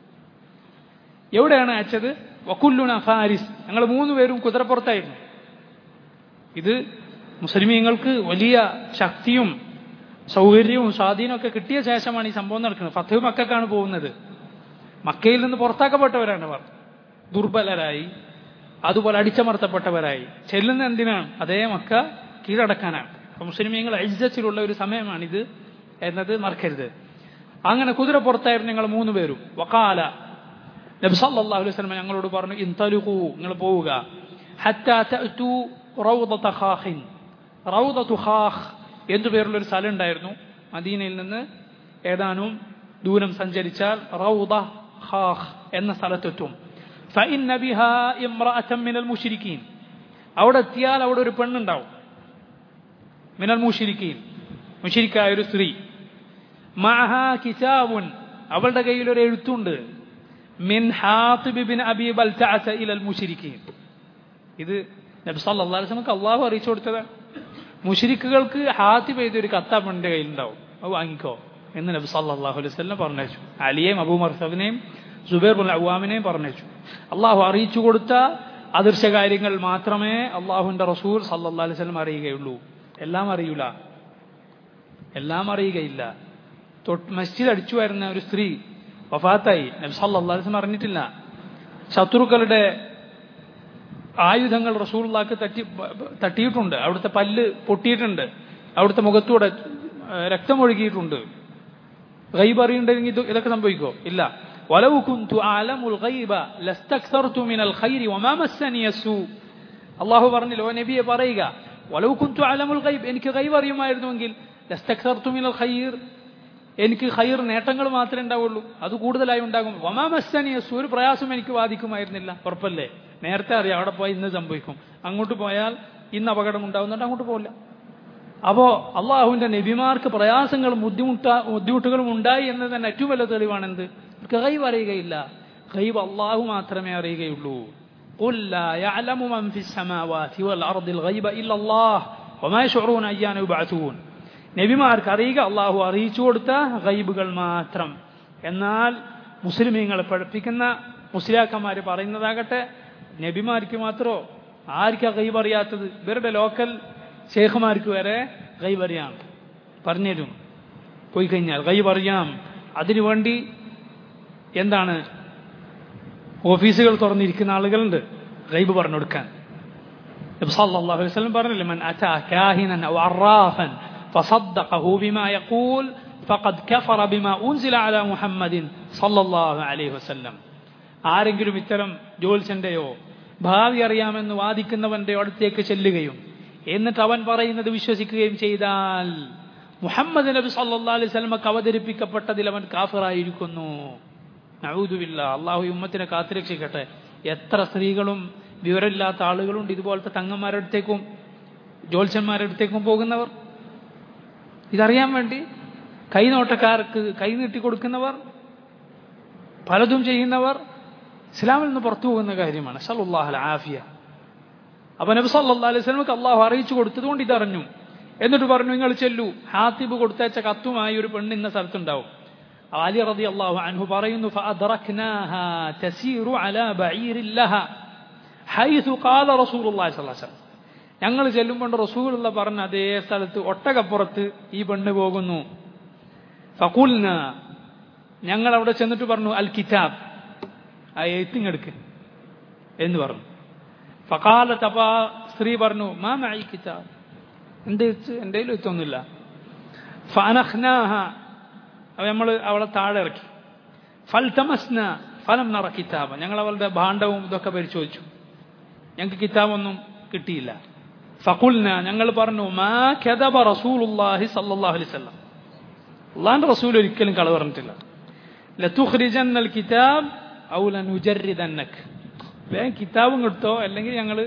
എവിടെയാണ് അയച്ചത്? വകുല്ലുന ഫാരിസ്, ഞങ്ങൾ മൂന്ന് പേരും കുതിരപ്പുറത്തായിരുന്നു. ഇത് മുസ്ലിമീങ്ങൾക്ക് വലിയ ശക്തിയും സൗകര്യവും സ്വാധീനമൊക്കെ കിട്ടിയ ശേഷമാണ് ഈ സംഭവം നടക്കുന്നത്. ഫത്ഹ് മക്കക്കാണ് പോകുന്നത്. മക്കയിൽ നിന്ന് പുറത്താക്കപ്പെട്ടവരാണ് അവർ, ദുർബലരായി, അതുപോലെ അടിച്ചമർത്തപ്പെട്ടവരായി. ചെല്ലുന്ന എന്തിനാണ്? അതേ മക്ക കീഴടക്കാനാണ്. അപ്പൊ മുസ്ലിമീങ്ങൾ ഇജ്ജത്തിലുള്ള ഒരു സമയമാണിത് എന്നത് മറക്കരുത്. അങ്ങനെ കുതിര പുറത്തായിരുന്നു ഞങ്ങൾ മൂന്ന് പേരും. വഖാല, നബി സല്ലല്ലാഹു അലൈഹി വസല്ലം ഞങ്ങളോട് പറഞ്ഞു, ഇൻതലിഖൂ, നിങ്ങൾ പോവുക, ഹത്താ തഅതു റൗദത ഖാഖിൻ. റൗദതു ഖാഖ് എന്നു പേരുള്ള ഒരു സ്ഥലം ഉണ്ടായിരുന്നു. മദീനയിൽ നിന്ന് ഏതാനും ദൂരം സഞ്ചരിച്ചാൽ റൗദ ഖാഖ് എന്ന സ്ഥലത്തെത്തും. ഫഇന്ന ബിഹാ ഇംറഅതൻ മിനൽ മുശ്രിക്കീൻ. അവിടെ എത്തിയാൽ അവിടെ ഒരു പെണ്ണുണ്ടാവും. മിനൽ മുശ്രിക്കീൻ, മുശ്രിക്കായ ഒരു സ്ത്രീ. മഅഹാ കിതാബുൻ, അവളുടെ കയ്യിൽ ഒരു എഴുത്തുണ്ട്. മിൻ ഹാതിബ് ഇബ്നു അബീ ബൽതഅത ഇലൽ മുശ്രിക്കീൻ. ഇത് നബി സല്ലല്ലാഹു അലൈഹി വസല്ലം അല്ലാഹു അറിയിച്ചു കൊടുത്തതാണ്. മുശ്രിക്കുകൾക്ക് ഹാതിബ് എഴുതിയൊരു കത്ത് ആ പെണ്ണിന്റെ കയ്യിലുണ്ടാവും, അത് വാങ്ങിക്കോ എന്ന് നബി സല്ലല്ലാഹു അലൈഹി വസല്ലം പറഞ്ഞു. അലിയെയും അബൂ മർസദിനെയും സുബൈർ ബിൻ അവ്വാമിനെയും പറഞ്ഞു. അള്ളാഹു അറിയിച്ചു കൊടുത്ത അദൃശ്യ കാര്യങ്ങൾ മാത്രമേ അള്ളാഹുവിന്റെ റസൂൽ സല്ലല്ലാഹു അലൈഹി വസല്ലം അറിയുകയുള്ളൂ. എല്ലാം അറിയൂല, എല്ലാം അറിയുകയില്ല. തൊട്ട് മസ്ജിദ് അടിച്ചു വരുന്ന ഒരു സ്ത്രീ വഫാത്തായി, നബി സല്ലല്ലാഹു അലൈഹി വസല്ലം അറിഞ്ഞിട്ടില്ല. ശത്രുക്കളുടെ ആയുധങ്ങൾ റസൂലുള്ളാഹിക്ക് തട്ടി തട്ടിയിട്ടുണ്ട്, അവിടുത്തെ പല്ല് പൊട്ടിയിട്ടുണ്ട്, അവിടുത്തെ മുഖത്തൂടെ രക്തമൊഴുകിയിട്ടുണ്ട്. ഗൈബ് അറിയുന്നുണ്ടെങ്കിൽ ഇത് ഇതൊക്കെ സംഭവിക്കോ? ഇല്ല. വലൗ കുന്തു അഅലമുൽ ഗൈബ ലസ്തക്സർതു മിനൽ ഖൈരി വമാ മസ്സനി യസൂ. അല്ലാഹു പറഞ്ഞില്ല, ഓ നബിയെ പറയുക, വലൗ കുന്തു അഅലമുൽ ഗൈബ്, എനിക്ക് ഗൈബ് അറിയുമായിരുന്നുവെങ്കിൽ ലസ്തക്സർതു മിനൽ ഖൈർ, എനിക്ക് ഖൈർ നേട്ടങ്ങൾ മാത്രമേ ഉണ്ടാവുള്ളൂ, അത് കൂടുതലായി ഉണ്ടാകും. വമാ മസ്സനി യസൂ, ഒരു പ്രയാസം എനിക്ക് ബാധിക്കുമായിരുന്നില്ല. ഉറപ്പല്ലേ? നേരത്തെ അറിയാം അവിടെ പോയാൽ ഇന്ന് സംഭവിക്കും, അങ്ങോട്ട് പോയാൽ ഇന്ന് അപകടം ഉണ്ടാവുന്നുണ്ട്, അങ്ങോട്ട് പോകില്ല. അപ്പോ അള്ളാഹുവിന്റെ നബിമാർക്ക് പ്രയാസങ്ങളും ബുദ്ധിമുട്ട ബുദ്ധിമുട്ടുകളും ഉണ്ടായി എന്ന് തന്നെ ഏറ്റവും വലിയ തെളിവാണെന്ത്? ഗൈബ് അറിയുകയില്ല, ഗൈബ് അള്ളാഹു മാത്രമേ അറിയുകയുള്ളൂ. ഖുൽ ലാ യഅലമു മൻ ഫിസ് സമാവാതി വൽ അർദിൽ ഗൈബ ഇല്ല അല്ലാഹ് വമാ യശ്ഉറൂന അയ്യാന യുബഅസൂൻ. നബിമാർക്ക് അറിയുക അള്ളാഹു അറിയിച്ചു കൊടുത്ത ഗൈബുകൾ മാത്രം. എന്നാൽ മുസ്ലിമീങ്ങളെ പഠിപ്പിക്കുന്ന മുസ്ലിയാക്കന്മാർ പറയുന്നതാകട്ടെ, നബിമാർക്ക് മാത്രമോ, ആർക്കാ ഗൈബ് അറിയാത്തത്? ഇവരുടെ ലോക്കൽ ഷേഖുമാർക്ക് വരെ ഗൈബ് അറിയാം, പറഞ്ഞുതരും. പോയി കഴിഞ്ഞാൽ ഗൈബ് അറിയാം. അതിനുവേണ്ടി എന്താണ് ഓഫീസുകൾ തുറന്നിരിക്കുന്ന ആളുകളുണ്ട് ഗൈബ് പറഞ്ഞു കൊടുക്കാൻ. നബി സല്ലല്ലാഹു അലൈഹി വസല്ലം പറഞ്ഞില്ലേ, മൻ അതാ കാഹിനൻ ഔ അറാഫൻ ഫസദ്ദഖഹു ബിമാ യഖൂൽ ഫഖദ് കഫറ ബിമാ ഉൻസില അലാ മുഹമ്മദിൻ സല്ലല്ലാഹു അലൈഹി വസല്ലം. ആരെങ്കിലും ഇത്തരം ജ്യോത്സ്യന്റെയോ ഭാവി അറിയാമെന്ന് വാദിക്കുന്നവന്റെയോ അടുത്തേക്ക് ചെല്ലുകയും എന്നിട്ട് അവൻ പറയുന്നത് വിശ്വസിക്കുകയും ചെയ്താൽ മുഹമ്മദ് നബി സല്ലല്ലാഹു അലൈഹി വസല്ലമക്ക് അവതരിപ്പിക്കപ്പെട്ടതിൽ അവൻ കാഫിറായിരിക്കുന്നു. നഊദു ബില്ലാഹ്. അള്ളാഹു ഈ ഉമ്മത്തിനെ കാത്തുരക്ഷിക്കട്ടെ. എത്ര സ്ത്രീകളും വിവരമില്ലാത്ത ആളുകളുണ്ട് ഇതുപോലത്തെ തങ്ങന്മാരുടെ അടുത്തേക്കും ജ്യോത്സ്യന്മാരുടെ അടുത്തേക്കും പോകുന്നവർ, ഇതറിയാൻ വേണ്ടി കൈനോട്ടക്കാർക്ക് കൈ നീട്ടി കൊടുക്കുന്നവർ, പലതും ചെയ്യുന്നവർ. ഇസ്ലാമിൽ നിന്ന് പുറത്തു പോകുന്ന കാര്യമാണ്. സല്ലല്ലാഹു ആഫിയ. അപ്പൊ നബി സല്ലല്ലാഹു അലൈഹി വസല്ലമക്ക് അള്ളാഹു അറിയിച്ചു കൊടുത്തതുകൊണ്ട് ഇതറിഞ്ഞു. എന്നിട്ട് പറഞ്ഞു, നിങ്ങൾ ചെല്ലൂ, ഹാത്തിബ് കൊടുത്തയച്ച കത്തുമായി ഒരു പെണ്ണ് ഇന്ന സ്ഥലത്തുണ്ടാവും. അലി റളിയല്ലാഹു അൻഹു പറയുന്നു, ഫഅദ്റക്നാഹാ തസീറു അലാ ബഈരിൻ ലഹാ ഹൈസു ഖാല റസൂലുള്ളാഹി സ്വല്ലല്ലാഹു അലൈഹി വസല്ലം. ഞങ്ങൾ ചെല്ലുമ്പോൾ റസൂലുള്ള പറഞ്ഞ അതേ സ്ഥലത്ത് ഒട്ടകപ്പുറത്ത് ഈ പെണ്ണ് പോകുന്നു. ഫഖുൽനാ, ഞങ്ങൾ അവിടെ ചെന്നിട്ട് പറഞ്ഞു, അൽ കിതാബ്, ആ എഴുത്തിങ്ങെടുക്ക് എന്ന് പറഞ്ഞു. ഫഖാലത്ത്, അപ്പ സ്ത്രീ പറഞ്ഞു, മാ മഈ കിതാബ്, എന്റെ എഴുത്ത് എൻ്റെ കയ്യിൽ എഴുത്തൊന്നുമില്ല. ഫഅനഖ്നാഹ, നമ്മൾ അവളെ താഴെ ഇറക്കി. ഫൽതമസ്ന ഫലം നറ കിതാബ്, ഞങ്ങൾ അവളുടെ ഭാണ്ഡവും ഇതൊക്കെ പരിശോധിച്ചു, ഞങ്ങൾക്ക് കിതാബൊന്നും കിട്ടിയില്ല. ഫഖുൽന, ഞങ്ങൾ പറഞ്ഞു, മാ കദബ റസൂലുള്ളാഹി സ്വല്ലല്ലാഹു അലൈഹി വസല്ലം, അല്ലാഹുവിന്റെ റസൂൽ ഒരിക്കലും കളവ് പറഞ്ഞിട്ടില്ല. ലതുഖ്രിജന്നൽ കിതാബ് ഔ ലനുജർരിദന്നക, വേഗം കിതാബും കിട്ടോ അല്ലെങ്കിൽ ഞങ്ങൾ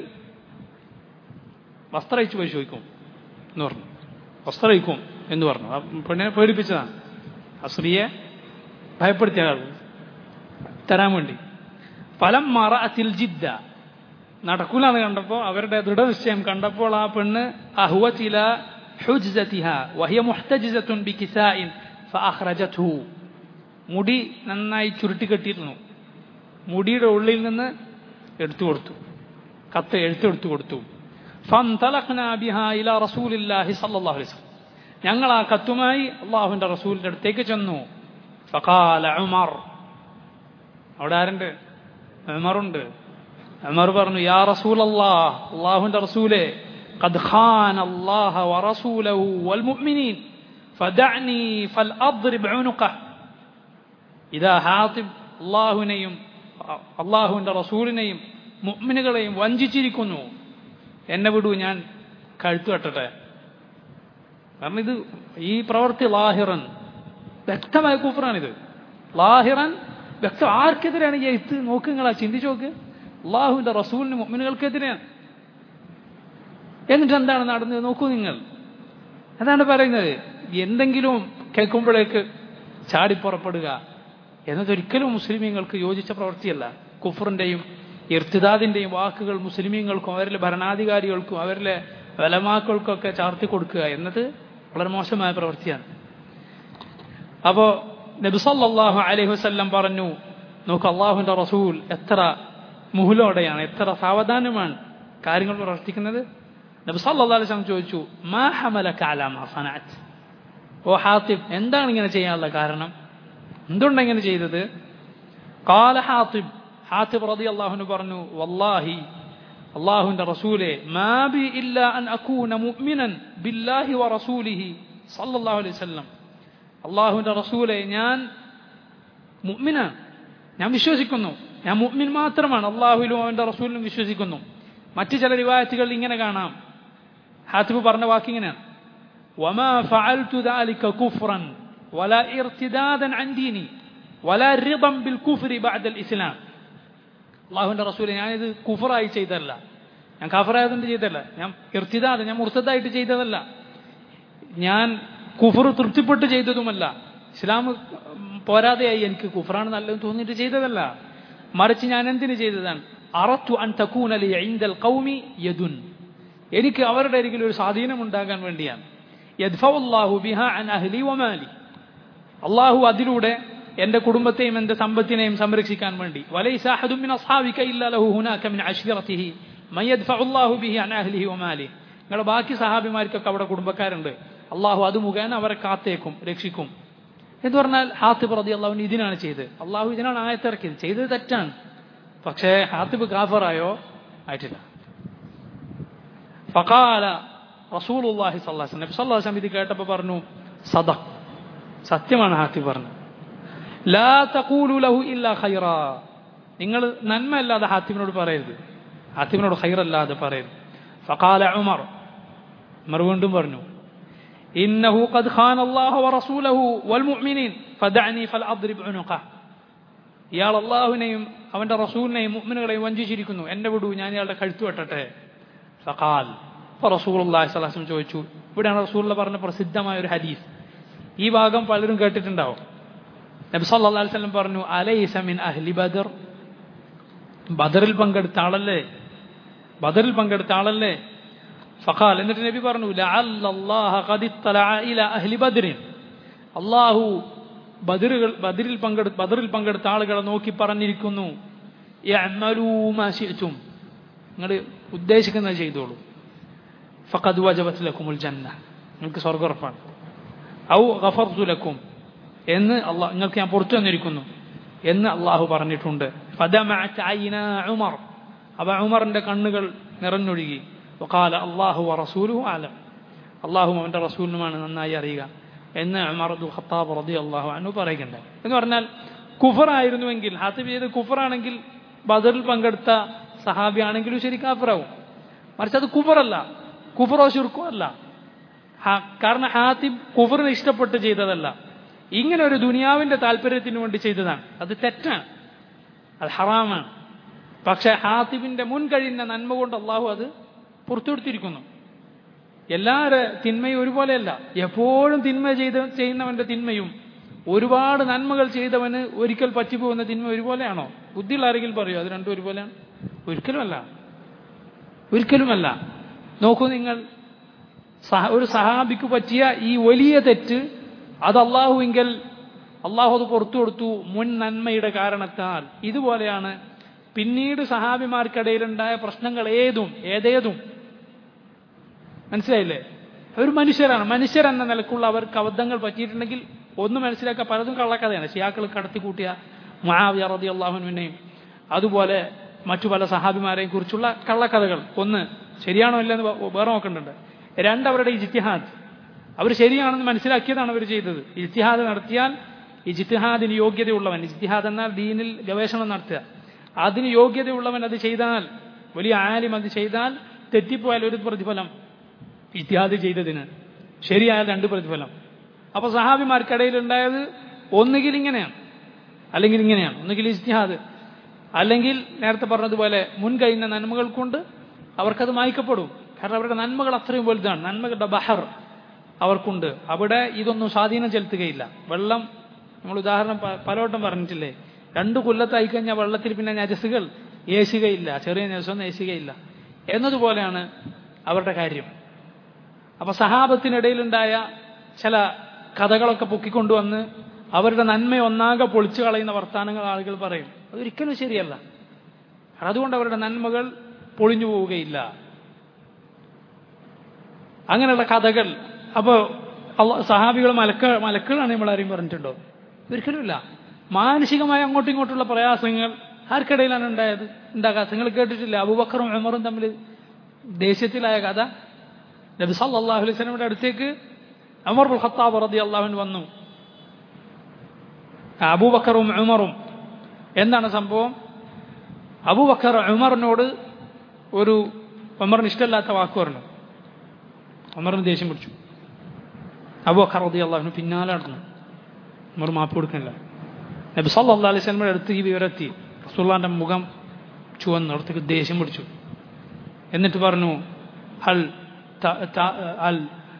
വസ്ത്രയിച്ച് പരിശോധിക്കും എന്ന് പറഞ്ഞു. വസ്ത്രയിക്കും എന്ന് പറഞ്ഞു. ആ പെണ്ണിനെ പേടിപ്പിച്ചതാണ്, ആ സ്ത്രീയെ ഭയപ്പെടുത്തിയ തരാൻ വേണ്ടി. ഫലം മറഅത്തിൽ ജിദ്ദ, നടക്കൂലെന്ന് കണ്ടപ്പോൾ, അവരുടെ ദൃഢനിശ്ചയം കണ്ടപ്പോൾ ആ പെണ്ണ് അഹ്വത് ഇലാ ഹുജ്സതിഹാ വഹിയ മുഹ്തജിസത്തുൻ ബികിസാഇൻ ഫഅഖ്റജത്ഹു, മുടി നന്നായി ചുരുട്ടി കെട്ടിയിരുന്നു, മുടിയുടെ ഉള്ളിൽ നിന്ന് എടുത്തു കൊടുത്തു, കത്ത് എഴുത്തെടുത്തു കൊടുത്തു. ഫന്തലഖ്നാ ബിഹാ ഇലാ റസൂലില്ലാഹി സ്വല്ലല്ലാഹു അലൈഹി വസല്ലം, ഞങ്ങൾ ആ കത്തുമായി അള്ളാഹുവിന്റെ റസൂലിന്റെ അടുത്തേക്ക് ചെന്നു. ഫഖാല ഉമർ, അവിടെ ആരുണ്ട്? ഉമറുണ്ട്. ഉമർ പറഞ്ഞു, യാ റസൂലല്ലാഹ്, അള്ളാഹുവിന്റെ റസൂലേ, ഖദ് ഖാന അല്ലാഹ വറസൂലഹു വൽ മുഅ്മിനീൻ ഫദഅനി ഫൽഅദ്രിബ് ഉനുഖഹ. ഇദാ ഹാതിബ് അള്ളാഹുവിനെയും അള്ളാഹുവിന്റെ റസൂലിനെയും മുഅ്മിനുകളെയും വഞ്ചിച്ചിരിക്കുന്നു, എന്നെ വിടൂ, ഞാൻ കഴുത്തു കെട്ടട്ടെ. കാരണം ഇത് ഈ പ്രവൃത്തി ലാഹിറൻ, വ്യക്തമായ കുഫ്റാണിത്. ലാഹിറൻ വ്യക്തം. ആർക്കെതിരെയാണ് ഈ എഴുത്ത്? നോക്ക്, നിങ്ങളാ ചിന്തിച്ചു നോക്ക്. അള്ളാഹുവിന്റെ റസൂലിന് മുഅ്മിനുകൾക്കെതിരെയാണ്. എന്നിട്ട് എന്താണ് നടന്നത് നോക്കൂ നിങ്ങൾ. അതാണ് പറയുന്നത്, എന്തെങ്കിലും കേൾക്കുമ്പോഴേക്ക് ചാടിപ്പുറപ്പെടുക എന്നതൊരിക്കലും മുസ്ലിമീങ്ങൾക്ക് യോജിച്ച പ്രവൃത്തിയല്ല. കുഫറിന്റെയും ഇർത്തിദാദിന്റെയും വാക്കുകൾ മുസ്ലിമീങ്ങൾക്കും അവരിലെ ഭരണാധികാരികൾക്കും അവരിലെ ഉലമാക്കൾക്കൊക്കെ ചാർത്തി കൊടുക്കുക എന്നത് വളരെ മോശമായ പ്രവൃത്തിയാണ്. അപ്പോ നബി സല്ലല്ലാഹു അലൈഹി വസല്ലം പറഞ്ഞു, നോക്ക് അള്ളാഹുവിന്റെ റസൂൽ എത്ര മുഹലോടെയാണ്, എത്ര സാവധാനമാണ് കാര്യങ്ങൾ പ്രവർത്തിക്കുന്നത്. നബി സല്ലല്ലാഹു അലൈഹി വസല്ലം ചോദിച്ചു, മാ ഹമലക അലാ മാ സനഅത്, ഓ ഹാത്തിബ്, എന്താണ് ഇങ്ങനെ ചെയ്യാനുള്ള കാരണം? എന്തുകൊണ്ടാണ് ഇങ്ങനെ ചെയ്തത്? ഖാല ഹാത്തിബ്, ഹാത്തിബ് റളിയല്ലാഹു അൻഹു പറഞ്ഞു, വല്ലാഹി, അള്ളാഹുവിന്റെ റസൂലേ, മാ ബി ഇല്ലാ അൻ അകൂന മുഅ്മിനൻ ബില്ലാഹി വറസൂലിഹി സല്ലല്ലാഹു അലൈഹി വസല്ലം. അള്ളാഹുവിന്റെ റസൂലേ, ഞാൻ മുഅ്മിനാണ്, ഞാൻ വിശ്വസിക്കുന്നു, ഞാൻ മുഅ്മിൻ മാത്രമാണ്, അള്ളാഹുവിലും അവന്റെ റസൂലിലും വിശ്വസിക്കുന്നു. മറ്റു ചില റിവായത്തുകളിൽ ഇങ്ങനെ കാണാം, ഹാത്തിബ് പറഞ്ഞ വാക്കിങ്ങനെയാണ്, വമാ ഫഅൽതു ദാലിക കുഫ്റൻ വലാ ഇർതിദാദൻ അൻ ദീനി വലാ റിദൻ ബിൽ കുഫ്രി ബഅദൽ ഇസ്ലാം. അള്ളാഹുവിന്റെ റസൂലെ, ഞാനിത് കുഫറായി ചെയ്തതല്ല, ഞാൻ കാഫറായതുകൊണ്ട് ചെയ്തതല്ല, ഞാൻ ഇർതിദാദ്, ഞാൻ മുർത്തദായിട്ട് ചെയ്തതല്ല, ഞാൻ കുഫർ തൃപ്തിപ്പെട്ട് ചെയ്തതുമല്ല, ഇസ്ലാം പോരാതെയായി എനിക്ക് കുഫറാണ് നല്ലതെന്ന് തോന്നിയിട്ട് ചെയ്തതല്ല, മറിച്ച് ഞാൻ എന്തിനു ചെയ്തതാണ്? അറത്തു അൻ തകൂന ലി ഇൻദൽ ഖൗമി യദുൻ, എനിക്ക് അവരുടെ അരികിൽ ഒരു സ്വാധീനം ഉണ്ടാകാൻ വേണ്ടിയാണ്. യദ്ഫഉല്ലാഹു ബിഹാ അൻ അഹ്ലി വമാലി, അള്ളാഹു അതിലൂടെ എന്റെ കുടുംബത്തെയും എന്റെ സമ്പത്തിനെയും സംരക്ഷിക്കാൻ വേണ്ടി. വലൈസ അഹദുൻ മിൻ അസ്ഹാബിക ഇല്ലാ ലഹു ഹുനാക മിൻ അശ്റതിഹി മൻ യദ്ഫഉല്ലാഹു ബിഹി അൻ അഹ്ലിഹി വമാലി. നിങ്ങളുടെ ബാക്കി സഹാബിമാർക്കൊക്കെ അവിടെ കുടുംബക്കാരുണ്ട്, അള്ളാഹു അത് മുഖേന അവരെ കാത്തേക്കും, രക്ഷിക്കും എന്ന് പറഞ്ഞാൽ ഹാത്തിബ് റളിയല്ലാഹു അൻഹു ഇതിനാണ് ചെയ്തത്. അള്ളാഹു ഇതിനാണ് ആയത്തിറക്കിയത്. ചെയ്തത് തെറ്റാണ്, പക്ഷേ ഹാത്തിബ് കാഫറായോ? ആയിട്ടില്ല. ഫഖാല റസൂലുള്ളാഹി സ്വല്ലല്ലാഹു അലൈഹി വസല്ലം, നബി സ്വല്ലല്ലാഹു അലൈഹി വസല്ലം ഇത് കേട്ടപ്പോൾ പറഞ്ഞു, സദഖ്, സത്യമാണ് ഹാത്തിബ് പറഞ്ഞു. ലാ തഖൂലു ലഹു ഇല്ലാ ഖൈറാ, നിങ്ങൾ നന്മ അല്ലാതെ ഹാത്തിബിനോട് പറയരുത്, ഹാത്തിബിനോട് ഖൈറല്ലാതെ പറയരുത്. ഫഖാല ഉമർ, ഉമർ വീണ്ടും പറഞ്ഞു, ഇന്നഹു ഖദ് ഖാന അല്ലാഹു വറസൂലഹു വൽ മുഅ്മിനീൻ ഫദഅനി ഫൽഅദ്രിബ് ഉനുഖഹ. ഇയാൾ അള്ളാഹുവിനെയും അവന്റെ റസൂലിനെയും മുഅ്മിനുകളെയും വഞ്ചിച്ചിരിക്കുന്നു, എന്നെ വിടൂ, ഞാൻ ഇയാളുടെ കഴുത്തു വെട്ടട്ടെ. ഫഖാൽ, റസൂലുള്ളാഹി സ്വല്ലല്ലാഹു അലൈഹി വസല്ലം ചോദിച്ചു. ഇവിടെയാണ് റസൂലുള്ള പറഞ്ഞ പ്രസിദ്ധമായ ഒരു ഹദീസ്, ഈ ഭാഗം പലരും കേട്ടിട്ടുണ്ടാവും. നബി സല്ലല്ലാഹു അലൈഹി വസല്ലം പറഞ്ഞു, അലൈസ മിൻ അഹ്ലി ബദർ, ബദറിൽ പങ്കെടുത്ത ആളല്ലേ, ബദറിൽ പങ്കെടുത്ത ആളല്ലേ. ഫഖാൽ, എന്നിട്ട് നബി പറഞ്ഞു, ലഅല്ലല്ലാഹ ഖദ് ഇത്തലഅ ഇലാ അഹ്ലി ബദറിൻ, അല്ലാഹു ബദറുകൾ ബദറിൽ പങ്കെടുത്ത ബദറിൽ പങ്കെടുത്ത ആളുകളെ നോക്കി പറഞ്ഞിരിക്കുന്നു, യഅമലൂ മാ ശിഅ്തും, നിങ്ങൾ ഉദ്ദേശിക്കുന്നത് ചെയ്തോളൂ. ഫഖദ് വജബത് ലക്കുമുൽ ജന്ന, നിങ്ങൾക്ക് സ്വർഗ്ഗം ഉറപ്പാണ്. ഔ ഗഫർതു ലക്കും, എന്ന് അല്ലാഹ് നിങ്ങൾക്ക് ഞാൻ പുറത്തു തന്നിരിക്കുന്നു എന്ന് അള്ളാഹു പറഞ്ഞിട്ടുണ്ട്. ഫദമഅത് ഐനാ ഉമർ, അപ്പോൾ ഉമറിന്റെ കണ്ണുകൾ നിറഞ്ഞൊഴുകി. വഖാല അല്ലാഹു വറസൂലുഹു അഅലം, അള്ളാഹുവും അവന്റെ റസൂലിനുമാണ് നന്നായി അറിയുക എന്ന് ഉമർ ഇബ്നുൽ ഖത്താബ് റളിയല്ലാഹു അൻഹു പറയുകയുണ്ടായി. എന്ന് പറഞ്ഞാൽ കുഫറായിരുന്നുവെങ്കിൽ, ഹാത്തിബ് ചെയ്ത് കുഫറാണെങ്കിൽ ബദറിൽ പങ്കെടുത്ത സഹാബി ആണെങ്കിലും ശരി കാഫിറാവും. മറിച്ച് അത് കുഫറല്ല, കുഫറോ ശിർക്കോ അല്ല. കാരണം ഹാത്തിബ് കുഫറിനെ ഇഷ്ടപ്പെട്ട് ചെയ്തതല്ല, ഇങ്ങനെ ഒരു ദുനിയാവിന്റെ താല്പര്യത്തിന് വേണ്ടി ചെയ്തതാണ്. അത് തെറ്റാണ്, അത് ഹറാമാണ്. പക്ഷെ ഹാത്തിബിന്റെ മുൻകഴിഞ്ഞ നന്മ കൊണ്ട് അള്ളാഹു അത് പുറത്തുകൊടുത്തിരിക്കുന്നു. എല്ലാവരുടെ തിന്മയും ഒരുപോലെയല്ല. എപ്പോഴും തിന്മ ചെയ്ത ചെയ്യുന്നവന്റെ തിന്മയും ഒരുപാട് നന്മകൾ ചെയ്തവന് ഒരിക്കൽ പറ്റിപ്പോകുന്ന തിന്മ ഒരുപോലെയാണോ? ബുദ്ധിയുള്ള ആരെങ്കിലും പറയോ അത് രണ്ടും ഒരുപോലെയാണ്? ഒരിക്കലുമല്ല, ഒരിക്കലുമല്ല. നോക്കൂ നിങ്ങൾ, ഒരു സഹാബിക്ക് പറ്റിയ ഈ വലിയ തെറ്റ് അത് അള്ളാഹുവിങ്കൽ അള്ളാഹു അത് പുറത്തു കൊടുത്തു മുൻ നന്മയുടെ കാരണത്താൽ. ഇതുപോലെയാണ് പിന്നീട് സഹാബിമാർക്കിടയിലുണ്ടായ പ്രശ്നങ്ങൾ ഏതും ഏതേതും. മനസ്സിലായില്ലേ? അവർ മനുഷ്യരാണ്. മനുഷ്യരെന്ന നിലക്കുള്ള അവർക്ക് അബദ്ധങ്ങൾ പറ്റിയിട്ടുണ്ടെങ്കിൽ ഒന്ന് മനസ്സിലാക്കുക, പലതും കള്ളക്കഥയാണ്. ഷിയാക്കൾ കടത്തിക്കൂട്ടിയ മുആവിയ റളിയല്ലാഹു അൻഹുവിനെയും അതുപോലെ മറ്റു പല സഹാബിമാരെയും കുറിച്ചുള്ള കള്ളക്കഥകൾ ഒന്ന് ശരിയാണോ ഇല്ലെന്ന് വേറെ നോക്കേണ്ടതുണ്ട്. രണ്ട്, അവരുടെ ഇജ്തിഹാദ്, അവർ ശരിയാണെന്ന് മനസ്സിലാക്കിയതാണ് അവർ ചെയ്തത്. ഇജ്തിഹാദ് നടത്തിയാൽ ഇജ്തിഹാദിന് യോഗ്യതയുള്ളവൻ, ഇജ്തിഹാദ് എന്നാൽ ദീനിൽ ഗവേഷണം നടത്തുക, അതിന് യോഗ്യതയുള്ളവൻ അത് ചെയ്താൽ, വലിയ ആലിം അത് ചെയ്താൽ, തെറ്റിപ്പോയാൽ ഒരു പ്രതിഫലം, ഇജ്തിഹാദ് ചെയ്തതിന് ശരിയായാൽ രണ്ട് പ്രതിഫലം. അപ്പൊ സഹാബിമാർക്കിടയിൽ ഉണ്ടായത് ഒന്നുകിൽ ഇങ്ങനെയാണ് അല്ലെങ്കിൽ ഇങ്ങനെയാണ്. ഒന്നുകിൽ ഇജ്തിഹാദ്, അല്ലെങ്കിൽ നേരത്തെ പറഞ്ഞതുപോലെ മുൻകഴിഞ്ഞ നന്മകൾ കൊണ്ട് അവർക്കത് മായ്ക്കപ്പെടും. കാരണം അവരുടെ നന്മകൾ അത്രയും വലുതാണ്, നന്മകളുടെ ബഹർ അവർക്കുണ്ട്. അവിടെ ഇതൊന്നും സ്വാധീനം ചെലുത്തുകയില്ല. വെള്ളം, നമ്മൾ ഉദാഹരണം പലവട്ടം പറഞ്ഞിട്ടില്ലേ, രണ്ടു കൊല്ലത്തായി കഴിഞ്ഞാൽ വെള്ളത്തിൽ പിന്നെ നജസുകൾ ഏശുകയില്ല, ചെറിയ നജസൊന്നും ഏശുകയില്ല എന്നതുപോലെയാണ് അവരുടെ കാര്യം. അപ്പൊ സഹാബത്തിനിടയിലുണ്ടായ ചില കഥകളൊക്കെ പൊക്കിക്കൊണ്ടുവന്ന് അവരുടെ നന്മ ഒന്നാകെ പൊളിച്ചു കളയുന്ന വർത്താനങ്ങൾ ആളുകൾ പറയും. അതൊരിക്കലും ശരിയല്ല. അതുകൊണ്ട് അവരുടെ നന്മകൾ പൊളിഞ്ഞു പോവുകയില്ല. അങ്ങനെയുള്ള കഥകൾ. അപ്പോൾ സഹാബികൾ മലക്ക മലക്കുകളാണ് നമ്മൾ ആരെയും പറഞ്ഞിട്ടുണ്ടോ? ഒരിക്കലുമില്ല. മാനസികമായ അങ്ങോട്ടും ഇങ്ങോട്ടുള്ള പ്രയാസങ്ങൾ ആർക്കിടയിലാണ് ഉണ്ടായത്? ഉണ്ടാകാത്ത നിങ്ങൾ കേട്ടിട്ടില്ല അബൂബക്കറും ഉമറും തമ്മിൽ ദേഷ്യത്തിലായ കഥ? നബി സല്ലല്ലാഹു അലൈഹി വസല്ലമയുടെ അടുത്തേക്ക് ഉമർ ഇബ്നുൽ ഖത്താബ് റളിയല്ലാഹു അൻഹു വന്നു. അബൂബക്കറും ഉമറും എന്താണ് സംഭവം? അബൂബക്കർ ഉമറിനോട് ഒരു ഉമറിന് ഇഷ്ടമില്ലാത്ത വാക്ക് പറഞ്ഞു. ഉമറിന് ദേഷ്യം പിടിച്ചു. അബൂബക്കർ റളിയല്ലാഹു അൻഹു പിന്നാലെ നടന്നു. ഉമർ മാപ്പ് കൊടുക്കുന്നില്ല. നബി സല്ലല്ലാഹു അലൈഹി വസല്ലമയുടെ അടുത്ത് ഈ വിവരത്തി. റസൂലുള്ളാഹിന്റെ മുഖം ചുവന്നു, അടുത്തേക്ക് ദേഷ്യം പിടിച്ചു. എന്നിട്ട് പറഞ്ഞു, ഹൽ അൽ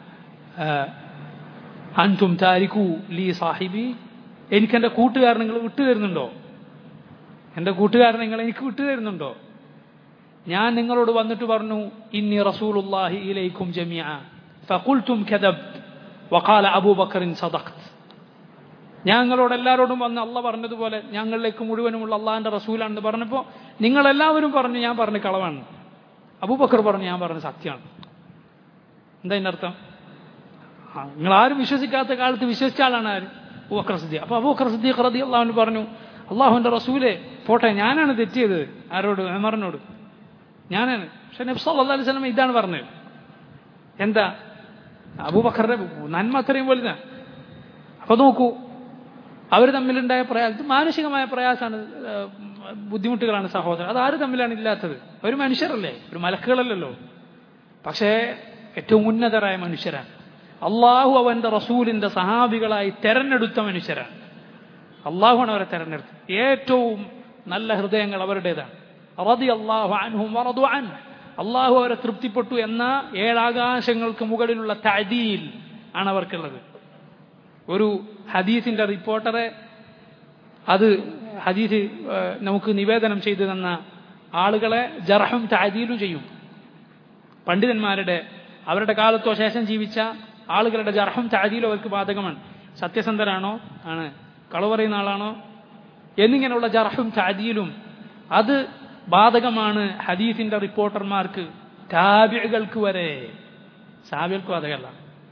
അൻതും താരിഖു ലീ സാഹിബി, എനിക്ക് എൻ്റെ കൂട്ടുകാരൻ നിങ്ങൾ വിട്ടു തരുന്നുണ്ടോ? എൻ്റെ കൂട്ടുകാരൻ നിങ്ങൾ എനിക്ക് വിട്ടു തരുന്നുണ്ടോ? ഞാൻ നിങ്ങളോട് വന്നിട്ട് പറഞ്ഞു, ഇന്നി റസൂലുള്ളാഹി ഇലൈക്കും ജമീഅ ഫഖുൽതും കദബ്ത് വഖാല അബൂബക്കറിൻ സദഖ്ത്. ഞങ്ങളോട് എല്ലാവരോടും വന്ന് അള്ളാഹ് പറഞ്ഞതുപോലെ ഞങ്ങളിലേക്ക് മുഴുവനുമുള്ള അള്ളാഹിന്റെ റസൂലാണെന്ന് പറഞ്ഞപ്പോൾ നിങ്ങളെല്ലാവരും പറഞ്ഞു ഞാൻ പറഞ്ഞ കളവാണ്. അബൂബക്കർ പറഞ്ഞു ഞാൻ പറഞ്ഞ സത്യമാണ്. എന്താ ഇതിൻ്റെ അർത്ഥം? നിങ്ങൾ ആരും വിശ്വസിക്കാത്ത കാലത്ത് വിശ്വസിച്ച ആളാണ് ആര്? അബൂബക്കർ സിദ്ദീഖ്. അപ്പോൾ അബൂബക്കർ സിദ്ദീഖ് റളിയല്ലാഹു അൻഹു പറഞ്ഞു, അള്ളാഹുവിന്റെ റസൂലെ പോട്ടെ, ഞാനാണ് തെറ്റിയത്. ആരോട്? ഉമറിനോട് ഞാനാണ്. പക്ഷെ നബി സല്ലല്ലാഹു അലൈഹി വസല്ലം ഇതാണ് പറഞ്ഞത്. എന്താ? അബൂബക്കറുടെ നന്മ അത്രയും വലുതാണ്. അപ്പൊ നോക്കൂ, അവർ തമ്മിലുണ്ടായ പ്രയാസം മാനസികമായ പ്രയാസമാണ്, ബുദ്ധിമുട്ടുകളാണ് സഹോദരൻ. അത് ആര് തമ്മിലാണ് ഇല്ലാത്തത്? ഒരു മനുഷ്യരല്ലേ, ഒരു മലക്കുകളല്ലല്ലോ. പക്ഷേ ഏറ്റവും ഉന്നതരായ മനുഷ്യരാണ്. അള്ളാഹു അവന്റെ റസൂലിന്റെ സഹാബികളായി തെരഞ്ഞെടുത്ത മനുഷ്യരാണ്. അള്ളാഹുവാണ് അവരെ തെരഞ്ഞെടുത്തത്. ഏറ്റവും നല്ല ഹൃദയങ്ങൾ അവരുടേതാണ്. റളിയല്ലാഹു അൻഹും വറദു അൻഹു, അള്ളാഹു അവരെ തൃപ്തിപ്പെട്ടു എന്ന ഏഴാകാശങ്ങൾക്ക് മുകളിലുള്ള തഅദീൽ ആണ് അവർക്കുള്ളത്. ഒരു ഹദീസിന്റെ റിപ്പോർട്ടറെ അത് ഹദീസ് നമുക്ക് നിവേദനം ചെയ്തു തന്ന ആളുകളെ ജർഹും തഅദീലും ചെയ്യും. പണ്ഡിതന്മാരുടെ അവരുടെ കാലത്തോ ശേഷം ജീവിച്ച ആളുകളുടെ ജർഹും തഅദീലും അവർക്ക് ബാധകമാണ്. സത്യസന്ധരാണോ, ആണ് കളവ് പറയുന്ന ആളാണോ എന്നിങ്ങനെയുള്ള ജർഹും തഅദീലും അത് ബാധകമാണ് ഹദീസിന്റെ റിപ്പോർട്ടർമാർക്ക്, താബിഈകൾക്ക് വരെ. സാബികൾക്ക് ബാധകമല്ല,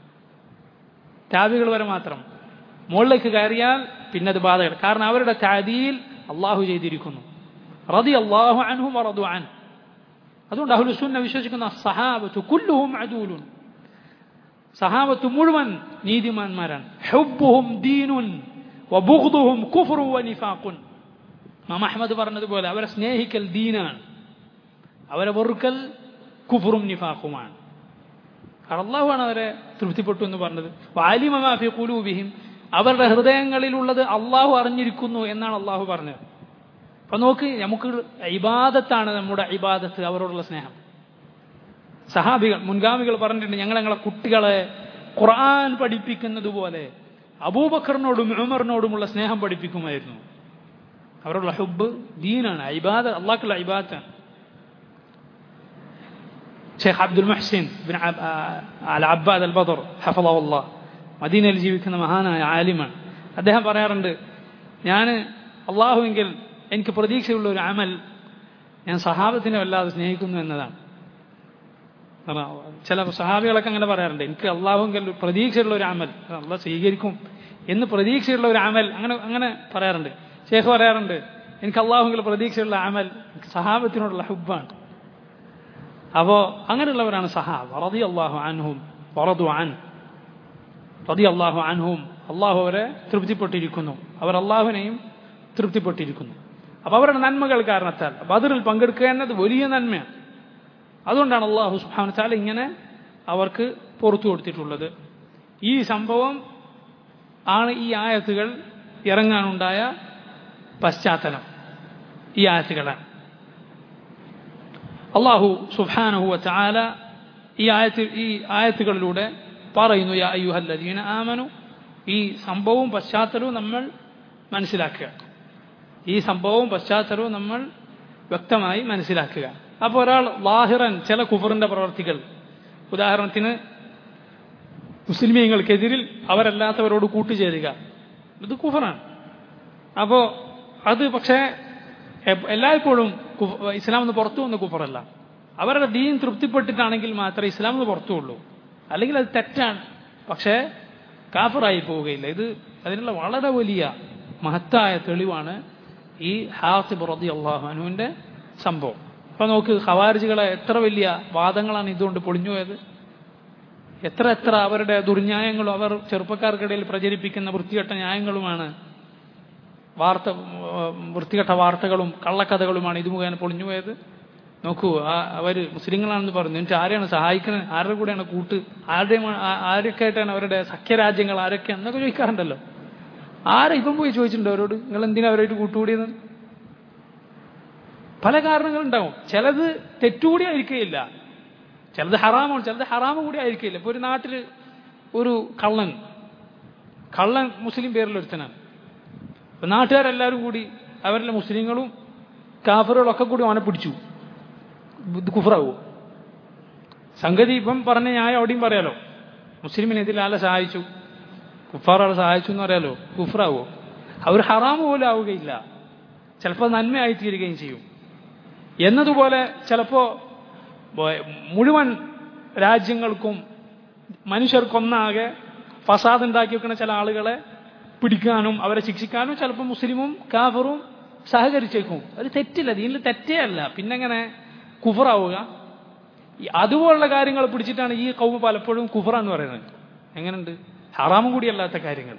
താബികൾ വരെ മാത്രം. മുകളിലേക്ക് കയറിയാൽ പിന്നെ അത് ബാധകമാണ്. കാരണം അവരുടെ തഅദീൽ അള്ളാഹു ചെയ്തിരിക്കുന്നു. റളിയല്ലാഹു അൻഹും വറദു അൻഹു. അതുകൊണ്ട് അഹ്ലു സുന്ന വിശ്വസിക്കുന്ന സഹാബത്തു കുല്ലുഹും അദൂലുൻ, സഹാബത്ത് മുഴുവൻ നീതിമാന്മാരാണ്. ഹുബ്ബുഹും ദീനുൻ വബുഗ്ദുഹും കുഫ്റുൻ വനിഫാഖുൻ. ഇമാം അഹ്മദ് പറഞ്ഞതുപോലെ അവരെ സ്നേഹിക്കൽ ദീനാണ്, അവരെ വെറുക്കൽ കുഫ്റും നിഫാഖുമാണ്. അല്ലാഹുവാണ് അവരെ തൃപ്തിപ്പെട്ടു എന്ന് പറഞ്ഞത്. വഅലിമ മാ ഫീ ഖുലൂബിഹിം, അവരുടെ ഹൃദയങ്ങളിലുള്ളത് അള്ളാഹു അറിഞ്ഞിരിക്കുന്നു എന്നാണ് അള്ളാഹു പറഞ്ഞത്. അപ്പൊ നോക്ക്, നമുക്ക് ഇബാദത്താണ് നമ്മുടെ ഇബാദത്ത്, അവരോടുള്ള സ്നേഹം. സഹാബികൾ മുൻഗാമികൾ പറഞ്ഞിട്ടുണ്ട്, ഞങ്ങൾ ഞങ്ങളെ കുട്ടികളെ ഖുർആൻ പഠിപ്പിക്കുന്നത് പോലെ അബൂബക്കറിനോടും ഉമറിനോടുമുള്ള സ്നേഹം പഠിപ്പിക്കുമായിരുന്നു. അവരുടെ ഹുബ്ബ് ദീനാണ്, ഇബാദ അള്ളാഹുള്ള ഇബാദത്താണ്. Sheikh Abdul Muhsin bin al Abbad al Badr ഹഫളഹുല്ലാഹ്, മദീനയിൽ ജീവിക്കുന്ന മഹാനായ ആലിമാണ്. അദ്ദേഹം പറയാറുണ്ട്, ഞാൻ അള്ളാഹുവെങ്കിൽ എനിക്ക് പ്രതീക്ഷയുള്ള ഒരു അമൽ ഞാൻ സഹാബത്തിനെ വല്ലാതെ സ്നേഹിക്കുന്നു എന്നതാണ്. ചില സഹാബികളൊക്കെ അങ്ങനെ പറയാറുണ്ട്, എനിക്ക് അള്ളാഹുങ്കൽ പ്രതീക്ഷയുള്ള ഒരു അമൽ അള്ളാഹ് സ്വീകരിക്കും എന്ന് പ്രതീക്ഷയുള്ള ഒരു അമൽ അങ്ങനെ അങ്ങനെ പറയാറുണ്ട്. ശേഖ് പറയാറുണ്ട്, എനിക്ക് അള്ളാഹുങ്കൽ പ്രതീക്ഷയുള്ള അമൽ സഹാബത്തിനോടുള്ള ഹുബ്ബാണ്. അപ്പോൾ അങ്ങനെയുള്ളവരാണ് സഹാബ റളിയല്ലാഹു അൻഹും വറദു അൻ റളിയല്ലാഹു അൻഹും. അള്ളാഹു അവരെ തൃപ്തിപ്പെട്ടിരിക്കുന്നു, അവർ അള്ളാഹുവിനെയും തൃപ്തിപ്പെട്ടിരിക്കുന്നു. അപ്പോൾ അവരുടെ നന്മകൾ കാരണത്താൽ ബദറിൽ പങ്കെടുക്കുക എന്നത് വലിയ നന്മയാണ്. അതുകൊണ്ടാണ് അള്ളാഹു സുബ്ഹാനഹു വ തആല ഇങ്ങനെ അവർക്ക് പുറത്തു കൊടുത്തിട്ടുള്ളത്. ഈ സംഭവം ആണ് ഈ ആയത്തുകൾ ഇറങ്ങാനുണ്ടായ പശ്ചാത്തലം. ഈ ആയത്തുകളാണ് അള്ളാഹു സുബ്ഹാനഹു വ തആല ഈ ആയത്ത് ഈ ആയത്തുകളിലൂടെ പറയുന്നു, യാ അയ്യുഹല്ലദീന ആമനു. ഈ സംഭവവും പശ്ചാത്തലവും നമ്മൾ മനസ്സിലാക്കുക. ഈ സംഭവവും പശ്ചാത്തലവും നമ്മൾ വ്യക്തമായി മനസ്സിലാക്കുക. അപ്പോൾ ഒരാൾ ലാഹിറൻ ചില കുഫറിന്റെ പ്രവർത്തികൾ, ഉദാഹരണത്തിന് മുസ്ലിമീങ്ങൾക്കെതിരിൽ അവരല്ലാത്തവരോട് കൂട്ടുചേരുക, ഇത് കുഫറാണ്. അപ്പോൾ അത് പക്ഷേ എല്ലായ്പ്പോഴും ഇസ്ലാം നിന്ന് പുറത്തു വന്ന കുഫറല്ല. അവരുടെ ദീൻ തൃപ്തിപ്പെട്ടിട്ടാണെങ്കിൽ മാത്രമേ ഇസ്ലാം നിന്ന് പുറത്തുള്ളൂ, അല്ലെങ്കിൽ അത് തെറ്റാണ്, പക്ഷേ കാഫറായി പോവുകയില്ല. ഇത് അതിനുള്ള വളരെ വലിയ മഹത്തായ തെളിവാണ് ഈ ഹാത്തിബ് റളിയല്ലാഹു അൻഹുവിന്റെ സംഭവം. അപ്പോൾ നോക്ക്, ഖവാരിജികളെ എത്ര വലിയ വാദങ്ങളാണ് ഇതുകൊണ്ട് പൊളിഞ്ഞു പോയത്. എത്ര എത്ര അവരുടെ ദുർന്യായങ്ങളും അവർ ചെറുപ്പക്കാർക്കിടയിൽ പ്രചരിപ്പിക്കുന്ന വൃത്തികെട്ട ന്യായങ്ങളുമാണ്, വാർത്ത വൃത്തികെട്ട വാർത്തകളും കള്ളക്കഥകളുമാണ് ഇത് മുഖേന പൊളിഞ്ഞു പോയത്. നോക്കൂ, ആ അവർ മുസ്ലിങ്ങളാണെന്ന് പറഞ്ഞു, എന്നിട്ട് ആരെയാണ് സഹായിക്കുന്നത്, ആരുടെ കൂടെയാണ് കൂട്ട്, ആരുടെയും ആരൊക്കെ ആയിട്ടാണ് അവരുടെ സഖ്യരാജ്യങ്ങൾ ആരൊക്കെയാണ് എന്നൊക്കെ ചോദിക്കാറുണ്ടല്ലോ. ആരെ ഇപ്പം പോയി ചോദിച്ചിട്ടുണ്ടോ അവരോട്, നിങ്ങൾ എന്തിനാ അവരായിട്ട് കൂട്ടുകൂടിയത്? പല കാരണങ്ങളുണ്ടാവും. ചിലത് തെറ്റുകൂടി ആയിരിക്കുകയില്ല, ചിലത് ഹറാമാണ്, ചിലത് ഹറാമ് കൂടി ആയിരിക്കില്ല. ഇപ്പോൾ ഒരു നാട്ടിൽ ഒരു കള്ളൻ കള്ളൻ മുസ്ലിം പേരിലൊരുത്തനാണ്. അപ്പം നാട്ടുകാരെല്ലാവരും കൂടി അവരിലെ മുസ്ലിങ്ങളും കാഫറുകളും ഒക്കെ കൂടി അവനെ പിടിച്ചു. ഇത് കുഫറാവോ? സംഗതി ഇപ്പം പറഞ്ഞ ന്യായം അവിടെയും പറയാലോ, മുസ്ലിമിനെ ഇതിൽ ആളെ സഹായിച്ചു, കുഫാറാളെ സഹായിച്ചു എന്ന് പറയാലോ, കുഫറാവോ? അവർ ഹറാമ് പോലും ആവുകയില്ല, ചിലപ്പോൾ നന്മയായി തീരുകയും ചെയ്യും. എന്നതുപോലെ ചിലപ്പോൾ മുഴുവൻ രാജ്യങ്ങൾക്കും മനുഷ്യർക്കൊന്നാകെ ഫസാദ് ഉണ്ടാക്കി വെക്കുന്ന ചില ആളുകളെ പിടിക്കാനും അവരെ ശിക്ഷിക്കാനും ചിലപ്പോൾ മുസ്ലിമും കാഫറും സഹകരിച്ചേക്കും. അത് തെറ്റില്ല, ദീനിൽ തെറ്റേ അല്ല, പിന്നെങ്ങനെ കുഫറാവുക? അതുപോലുള്ള കാര്യങ്ങൾ പിടിച്ചിട്ടാണ് ഈ കൗമ പലപ്പോഴും കുഫറാന്ന് പറയുന്നത്. എങ്ങനെയുണ്ട്? ഹറാമും കൂടിയല്ലാത്ത കാര്യങ്ങൾ.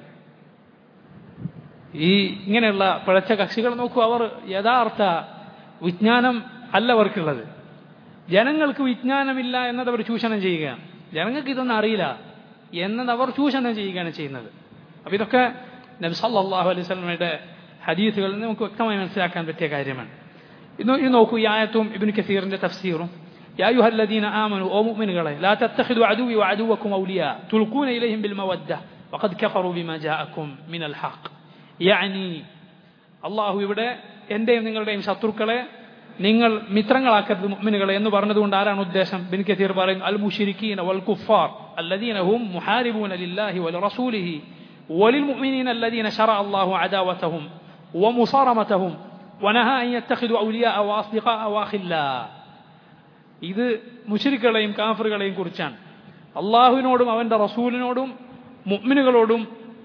ഈ ഇങ്ങനെയുള്ള പിഴച്ച കക്ഷികൾ നോക്കൂ, അവർ യഥാർത്ഥ വിജ്ഞാനം അല്ല അവർക്കുള്ളത്. ജനങ്ങൾക്ക് വിജ്ഞാനമില്ല എന്നത് അവർ ചൂഷണം ചെയ്യുകയാണ്. ജനങ്ങൾക്ക് ഇതൊന്നും അറിയില്ല എന്നത് അവർ ചൂഷണം ചെയ്യുകയാണ് ചെയ്യുന്നത്. അപ്പം ഇതൊക്കെ നബി സല്ലല്ലാഹു അലൈഹി വസല്ലമയുടെ ഹദീസുകളിൽ നിന്ന് നമുക്ക് വ്യക്തമായി മനസ്സിലാക്കാൻ പറ്റിയ കാര്യമാണ്. ഇത് ഇത് നോക്കൂ, ഈ ആയത്തും ഇബ്നു കസീറിന്റെ തഫ്സീറും, യാ അയ്യുഹല്ലദീന ആമനു, ഓ മുഅ്മിനുകളെ, ലാ തത്തഖിദു അദുവി വഅദുവക്കും ഔലിയാ തുൽഖൂന ഇലൈഹിം ബിൽമവദ്ദ വഖദ് കഫറു ബിമാ ജാഅക്കും മിനൽ ഹഖ്. യഅനി, അല്ലാഹു ഇവിടെ എന്റെയും നിങ്ങളുടെയും ശത്രുക്കളെ നിങ്ങൾ മിത്രങ്ങളാക്കരുത് മുഅ്മിനുകളെ എന്ന് പറഞ്ഞതുകൊണ്ട് ആരാണ് ഉദ്ദേശം? ഇബ്നു കസീർ പറയുന്നു, അൽ മുശ്രിക്കീന വൽ കുഫാർ അല്ലദീന ഹും മുഹാരിബൂന ലില്ലാഹി വലിറസൂലിഹി وللمؤمنين الذين شرع الله عداوتهم ومصارمتهم ونهى أن يتخذوا أولياء وأصدقاء وأخلاء. ഇത് മുശ്രിക്കുകളെയും കാഫിറുകളെയും കുറിച്ചാണ്. അള്ളാഹുവിനോടും അവന്റെ റസൂലിനോടും മുഅ്മിനുകളോടും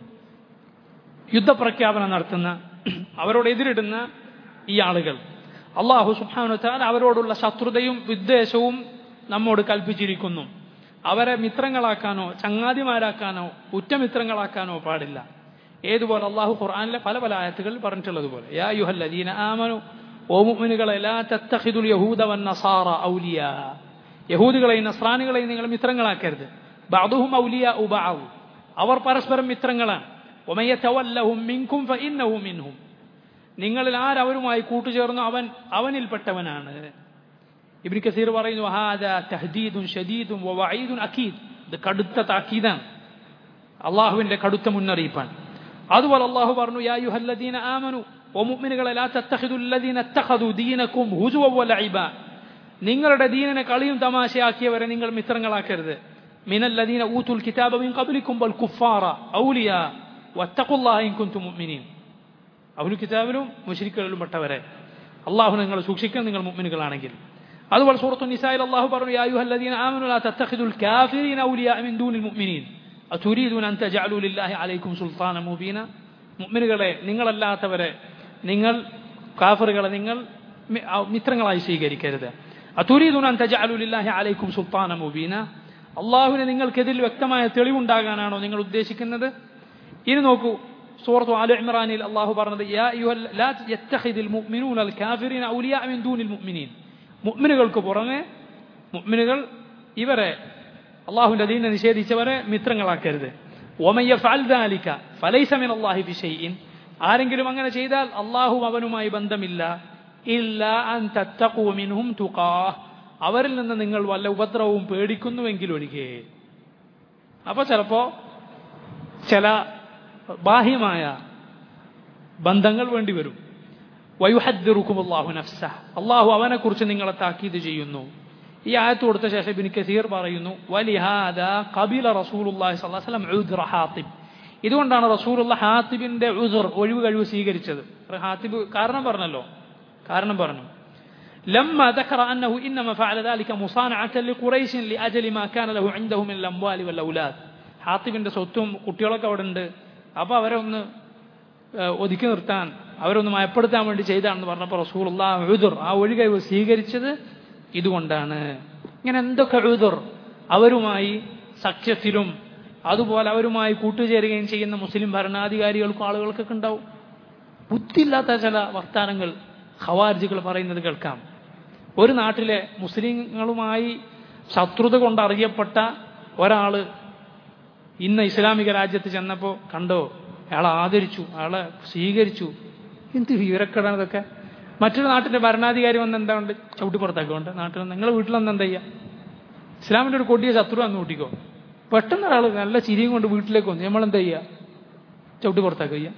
യുദ്ധപ്രഖ്യാപനം നടത്തുന്ന, അവരോട് എതിരിടുന്ന ഈ ആളുകൾ, അള്ളാഹു സുബ്ഹാനഹു വ തആല അവരോടുള്ള ശത്രുതയും വിദ്വേഷവും നമ്മോട് കൽപ്പിച്ചിരിക്കുന്നു. അവരെ മിത്രങ്ങളാക്കാനോ ചങ്ങാതിമാരാക്കാനോ ഉറ്റമിത്രങ്ങളാക്കാനോ പാടില്ല. ഏതുപോലെ അള്ളാഹു ഖുർആനിലെ പല പല ആയത്തുകൾ പറഞ്ഞിട്ടുള്ളതുപോലെ, യാ അയ്യുഹല്ലദീന ആമനു, ഓ മുഅ്മിനുകളെ, ലാ തത്തഖിദുൽ യഹൂദ വന്നസാറ ഔലിയാ, യഹൂദികളെയും നസ്രാനികളെയും നിങ്ങൾ മിത്രങ്ങളാക്കരുത്. ബഅദുഹും ഔലിയാഉ ബഅദ്, അവർ പരസ്പരം മിത്രങ്ങളാണ്. വമൻ യതവല്ലഹും മിൻകും ഫഇന്നഹു മിൻഹും, നിങ്ങളിൽ ആരവരുമായി കൂട്ടുചേർന്നു അവൻ അവനിൽപ്പെട്ടവനാണ്. ഇബ്നു കസീർ പറയുന്നു, ഹാദാ തഹ്ദീദുൻ ശദീദുൻ വവഈദുൻ അകീദ്, ഇത് കടുത്ത താക്കീതാണ്, അള്ളാഹുവിന്റെ കടുത്ത മുന്നറിയിപ്പാണ്. അതുപോലെ അള്ളാഹു പറഞ്ഞു, യാ അയ്യുഹല്ലദീന ആമനു, ഓ മുഅ്മിനുകളെ, ലാ തത്തഖിദുൽ ലദീന ഇത്തഖദു ദീനകും ഹുസുവൻ വലഇബ, നിങ്ങളുടെ ദീനിനെ കളിയും തമാശയാക്കിയവരെ നിങ്ങൾ മിത്രങ്ങളാക്കരുത്. മിനൽ ലദീന ഊതുൽ കിതാബ മിൻ ഖബ്ലികും വൽ കുഫാറ ഔലിയാ വത്തഖുല്ലാഹ ഇൻ കുൻതും മുഅ്മിനീൻ. അഹ്ലുൽ കിതാബിലും മുശ്രിക്കുകളിലും പെട്ടവരെ അള്ളാഹു നിങ്ങൾ സൂക്ഷിക്കണം, നിങ്ങൾ മുഅ്മിനുകളാണെങ്കിൽ. അതുപോലെ സൂറത്തുൻ നിസായിൽ അല്ലാഹു പറഞ്ഞു യാ അയ്യുഹല്ലദീന ആമനൂ ലാ തത്തഖിദുൽ കാഫിരീന ഔലിയാ മിൻ ദൂനിൽ മുഅ്മിനീൻ അതുരീദൂന അൻ തജഅലൂ ലില്ലാഹി അലൈക്കും സുൽത്താന മുബീന. മുഅ്മിനുകളെ, നിങ്ങളല്ലാത്തവരെ, നിങ്ങൾ കാഫിറുകളെ നിങ്ങൾ മിത്രങ്ങളായി സ്വീകരിക്കരുത്. അതുരീദൂന അൻ തജഅലൂ ലില്ലാഹി അലൈക്കും സുൽത്താന മുബീന. അള്ളാഹുവിന് നിങ്ങൾക്കെതിൽ വ്യക്തമായ തെളിവുണ്ടാകാനാണോ നിങ്ങൾ ഉദ്ദേശിക്കുന്നത്? ഇനി നോക്കൂ, സൂറത്തു ആല ഇമ്രാനിൽ അള്ളാഹു പറഞ്ഞത് യാ അയ്യുഹൽ ലാ യത്തഖിദുൽ മുഅ്മിനൂന അൽ കാഫിരീന ഔലിയാ മിൻ ദൂനിൽ മുഅ്മിനീൻ. മുഅ്മിനുകൾക്ക് പുറമെ മുഅ്മിനുകൾ ഇവരെ അള്ളാഹുവിന്റെ ദീനിനെ നിഷേധിച്ചവരെ മിത്രങ്ങളാക്കരുത്. വമൻ യഫ്അൽ ദാലിക ഫലൈസ മിനല്ലാഹി ഫി ഷൈഇൻ. ആരെങ്കിലും അങ്ങനെ ചെയ്താൽ അള്ളാഹു അവനുമായി ബന്ധമില്ല. ഇല്ലാ അൻ തത്തഖൂ മിൻഹും തുഖാഹ്. അവരിൽ നിന്ന് നിങ്ങൾ വല്ല ഉപദ്രവവും പേടിക്കുന്നുവെങ്കിൽ ഒഴികെ. അപ്പൊ ചിലപ്പോ ചില ബാഹ്യമായ ബന്ധങ്ങൾ വേണ്ടി വരും. വയുഹദ്ദിറുകുമുല്ലാഹു നഫ്സഹ്. അള്ളാഹു അവനെ കുറിച്ച് നിങ്ങളെ താക്കീത് ചെയ്യുന്നു. ഈ ആയത്ത് കൊടുത്ത ശേഷം ഇബ്നു കസീർ പറയുന്നു വലിഹാദാ ഖബില റസൂലുള്ളാഹി സ്വല്ലല്ലാഹു അലൈഹി വസല്ലം ഉദ്റ ഹാത്തിബ്. ഇതുകൊണ്ടാണ് റസൂലുള്ളാഹി ഹാത്തിബിന്റെ ഉദ്ർ ഒഴിവ് കഴിവ് സ്വീകരിച്ചത്. ഹാത്തിബ് കാരണം പറഞ്ഞല്ലോ, കാരണം പറഞ്ഞു. لما ذكر أنه إنما فعل ذلك مصانعة لقريش لأجل ما كان له عنده من الأموال والأولاد. ഹാത്തിബിന്റെ സ്വത്തും കുട്ടികളൊക്കെ അവിടെ ഉണ്ട്, അപ്പോൾ അവരെ ഒന്ന് ഒതുക്കി നിർത്താൻ, അവരൊന്ന് മയപ്പെടുത്താൻ വേണ്ടി ചെയ്താണെന്ന് പറഞ്ഞപ്പോൾ റസൂലുള്ളാഹി ഉദ്ർ, ആ ഒഴികഴിവ് സ്വീകരിച്ചത് ഇതുകൊണ്ടാണ്. ഇങ്ങനെ എന്തൊക്കെ ഉദ്ർ അവരുമായി സഖ്യത്തിലും അതുപോലെ അവരുമായി കൂട്ടുചേരുകയും ചെയ്യുന്ന മുസ്ലിം ഭരണാധികാരികൾക്കും ആളുകൾക്കൊക്കെ ഉണ്ടാവും. ബുദ്ധിയില്ലാത്ത ചില വർത്താനങ്ങൾ ഖവാരിജികൾ പറയുന്നത് കേൾക്കാം. ഒരു നാട്ടിലെ മുസ്ലിങ്ങളുമായി ശത്രുത കൊണ്ടറിയപ്പെട്ട ഒരാള് ഇന്ന് ഇസ്ലാമിക രാജ്യത്ത് ചെന്നപ്പോൾ കണ്ടോ, അയാളെ ആദരിച്ചു, അയാളെ സ്വീകരിച്ചു. എന്ത് വിവരക്കേടാണ് ഇതൊക്കെ. മറ്റൊരു നാട്ടിന്റെ ഭരണാധികാരി വന്ന് എന്താ ഉണ്ട് ചവിട്ടി പുറത്താക്കുകൊണ്ട് നാട്ടിൽ നിങ്ങളുടെ വീട്ടിൽ വന്ന് എന്താ ചെയ്യുക? ഇസ്ലാമിന്റെ ഒരു കൊടിയ ശത്രു വന്ന് കൂട്ടിക്കോ. പെട്ടെന്ന് ഒരാൾ നല്ല ചിരിയും കൊണ്ട് വീട്ടിലേക്ക് വന്നു, നമ്മളെന്താ ചെയ്യുക? ചവിട്ടി പുറത്താക്കുക.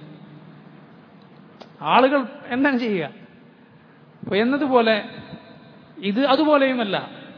ആളുകൾ എന്താണ് ചെയ്യുക? അപ്പൊ എന്നതുപോലെ ഇത് അതുപോലെയുമല്ല.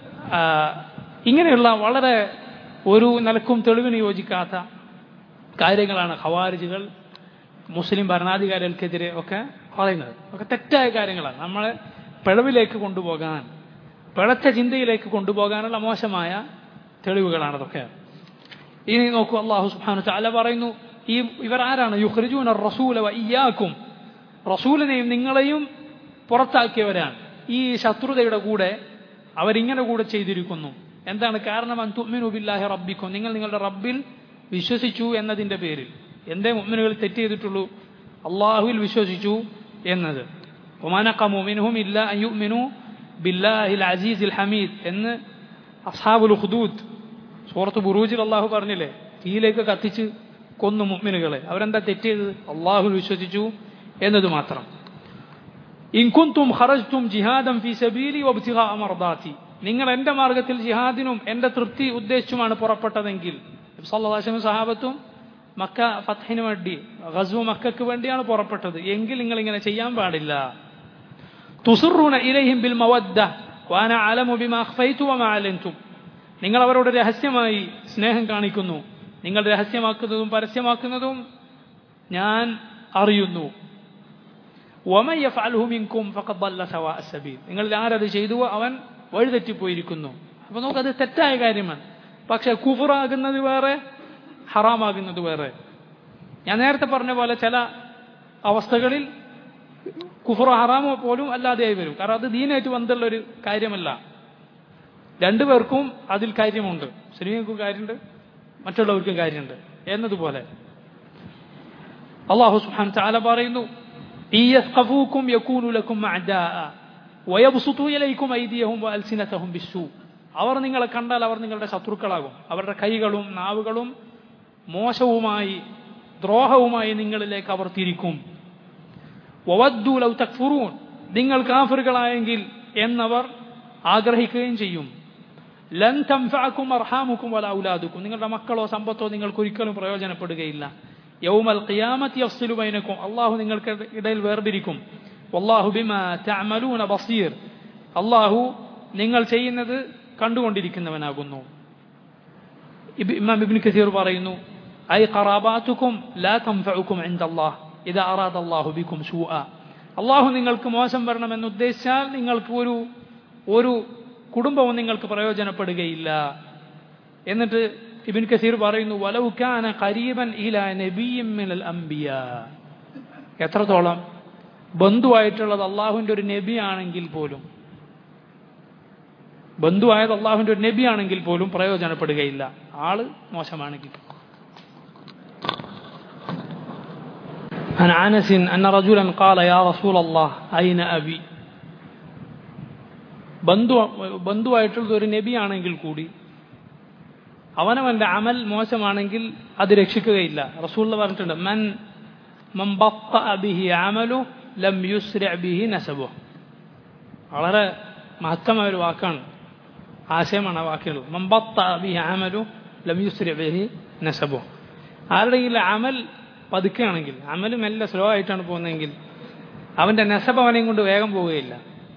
ഇങ്ങനെയുള്ള വളരെ ഒരു നിലക്കും തെളിവിന് യോജിക്കാത്ത കാര്യങ്ങളാണ് ഖവാരിജികൾ മുസ്ലിം ഭരണാധികാരികൾക്കെതിരെ ഒക്കെ പറയുന്നത്. ഒക്കെ തെറ്റായ കാര്യങ്ങളാണ്. നമ്മളെ പിഴവിലേക്ക് കൊണ്ടുപോകാൻ, പിഴച്ച ചിന്തയിലേക്ക് കൊണ്ടുപോകാനുള്ള മോശമായ തെളിവുകളാണ് അതൊക്കെ. ഇനി നോക്കൂ, അല്ലാഹു സുബ്ഹാനഹു വതആല പറയുന്നു, ഈ ഇവർ ആരാണ്? യുഖ്രിജൂന റസൂല വ ഇയ്യാക്കും. റസൂലിനെയും നിങ്ങളെയും പുറത്താക്കിയവരാണ്. ഈ ശത്രുതയുടെ കൂടെ അവരിങ്ങനെ കൂടെ ചെയ്തിരിക്കുന്നു. എന്താണ് കാരണം? അൻ തുഅ്മിനു ബില്ലാഹി റബ്ബിക്കും, നിങ്ങൾ നിങ്ങളുടെ റബ്ബിൽ വിശ്വസിച്ചു എന്നതിന്റെ പേരിൽ. എന്തേ മുഅ്മിനുകൾ തെറ്റ് ചെയ്തിട്ടുള്ളൂ? അള്ളാഹുവിൽ വിശ്വസിച്ചു എന്നത്. വമാ നഖമു മിൻഹും ഇല്ലാ അൻ യുഅ്മിനു ബില്ലാഹിൽ അസീസിൽ ഹമീദ് എന്ന് അസ്ഹാബുൽ ഉഖ്ദൂദ് സൂറത്ത് ബുറൂജിൽ അള്ളാഹു പറഞ്ഞില്ലേ, തീയിലേക്ക് കത്തിച്ച് കൊന്നു മുഅ്മിനുകളെ. അവരെന്താ തെറ്റ് ചെയ്തത്? അള്ളാഹുവിൽ വിശ്വസിച്ചു എന്നത് മാത്രം. ഇൻ കുൻതും ഖറജ്തും ജിഹാദൻ ഫീ സബീലി വബ്തിഗാഅ മർദാതി. നിങ്ങൾ എന്റെ മാർഗത്തിൽ ജിഹാദിനും എന്റെ തൃപ്തി ഉദ്ദേശിച്ചുമാണ് പുറപ്പെട്ടതെങ്കിൽ, നബി സല്ലല്ലാഹു അലൈഹി വസല്ലം സഹാബത്തും മക്ക ഫത്ഹിന് വേണ്ടി, ഗസ്വ മക്കക്ക് വേണ്ടിയാണ് പുറപ്പെട്ടത് എങ്കിൽ നിങ്ങൾ ഇങ്ങനെ ചെയ്യാൻ പാടില്ല. തുസിറൂന ഇലൈഹിം ബിൽ മവദ്ദ വഅന അലമു ബിമാ അഖ്ഫൈതു വമാ അലൻതും. നിങ്ങൾ അവരോട് രഹസ്യമായി സ്നേഹം കാണിക്കുന്നു, നിങ്ങൾ രഹസ്യമാക്കുന്നതും പരസ്യമാക്കുന്നതും ഞാൻ അറിയുന്നു. വമൻ യഫ്അൽഹു മിൻകും ഫഖദ് ضل സവാഅ സബീൽ. നിങ്ങൾ ആരത് ചെയ്തുവോ അവൻ വഴിതെറ്റിപ്പോയിരിക്കുന്നു. അപ്പൊ നോക്കത് തെറ്റായ കാര്യമാണ്. പക്ഷെ കുഫറാകുന്നത് വേറെ, ഹറാമാകുന്നത് വേറെ. ഞാൻ നേരത്തെ പറഞ്ഞ പോലെ ചില അവസ്ഥകളിൽ കുഫർ ഹറാമോ പോലും അല്ലാതെയായി വരും. കാരണം അത് ദീനായിട്ട് ബന്ധമുള്ള ഒരു കാര്യമല്ല. രണ്ടുപേർക്കും അതിൽ കാര്യമുണ്ട്. മുസ്ലിങ്ങൾക്കും കാര്യമുണ്ട്, മറ്റുള്ളവർക്കും കാര്യമുണ്ട് എന്നതുപോലെ അല്ലാഹു സുബ്ഹാനഹു വതആല പറയുന്നു, ഇയസ്ഖഫൂകും യകൂനു ലക്കും അഅദാഅ വയബ്സുതു ഇലൈക്കും ഐദിയഹും വഅൽസിനതഹും ബിസ്സൂ. അവർ നിങ്ങളെ കണ്ടാൽ അവർ നിങ്ങളുടെ ശത്രുക്കളാകും. അവരുടെ കൈകളും നാവുകളും മോശവുമായി ദ്രോഹവുമായി നിങ്ങളിലേക്ക് അവർ തിരിക്കും. വവദ്ദു ലൗ തക്ഫുറൂൻ, നിങ്ങൾ കാഫിറുകളായെങ്കിൽ എന്നവർ ആഗ്രഹിക്കുകയും ചെയ്യും. ലൻ തൻഫഅകും അർഹാമുകും വലാ ഔലാദുകും, നിങ്ങളുടെ മക്കളോ സമ്പത്തോ നിങ്ങൾക്ക് ഒരിക്കലും പ്രയോജനപ്പെടുകയില്ല. യൗമൽ ഖിയാമത്തി യഫ്സിലു ബൈനകും, അല്ലാഹു നിങ്ങൾക്ക് ഇടയിൽ വേർതിരിക്കും. വല്ലാഹു ബിമാ തഅമലൂന ബസീർ, അല്ലാഹു നിങ്ങൾ ചെയ്യുന്നത് കണ്ടുകൊണ്ടിരിക്കുന്നവനാകുന്നു. ഇമാം ഇബ്നു കസീർ പറയുന്നു, ഐ ഖറാബാതുകും ലാ തൻഫഉകും ഇൻദല്ലാഹ് ഇദാ അറാദ അല്ലാഹു ബികും സൂഅ. അല്ലാഹു നിങ്ങൾക്ക് മോശം വരണമെന്ന് ഉദ്ദേശിച്ചാൽ നിങ്ങൾക്ക് ഒരു ഒരു കുടുംബവും നിങ്ങൾക്ക് പ്രയോജനപ്പെടുകയില്ല. എന്നിട്ട് ഇബ്നു കസീർ പറയുന്നു വലൗ കാന ഖരീബൻ ഇലാ നബിയ്യിൻ മിനൽ അംബിയാ, എത്രത്തോളം ബന്ധുവായിട്ടുള്ളത് അള്ളാഹുവിൻ്റെ ഒരു നബി ആണെങ്കിൽ പോലും, ബന്ധുവായത് അള്ളാഹുവിൻ്റെ ഒരു നബി ആണെങ്കിൽ പോലും പ്രയോജനപ്പെടുകയില്ല, ആള് മോശമാണെങ്കിൽ. عن أنس أن رجلا قال يا رسول الله أين أبي, ബന്ധു ബന്ധുവായിട്ടുള്ളത് ഒരു നബി ആണെങ്കിൽ കൂടി അവനവന്റെ അമൽ മോശമാണെങ്കിൽ അത് രക്ഷിക്കുകയില്ല. റസൂൽ പറഞ്ഞിട്ടുണ്ട് മൻ മൻ ബത്തഅ ബിഹി അമലു ലം യുസ്രി' ബിഹി നസബു. വളരെ മഹത്തമായ ഒരു വാക്കാണ്, ആശയമാണ് ആ വാക്കുകൾ. മൻ ബത്തഅ ബിഹി അമലു ലം യുസ്രി' ബിഹി നസബു. ആരുടെയെങ്കിലും അമൽ പതുക്കുകയാണെങ്കിൽ, അമൽ മെല്ലെ സ്ലോ ആയിട്ടാണ് പോകുന്നതെങ്കിൽ അവന്റെ നസബ് അവനെയും കൊണ്ട് വേഗം പോവുകയില്ല.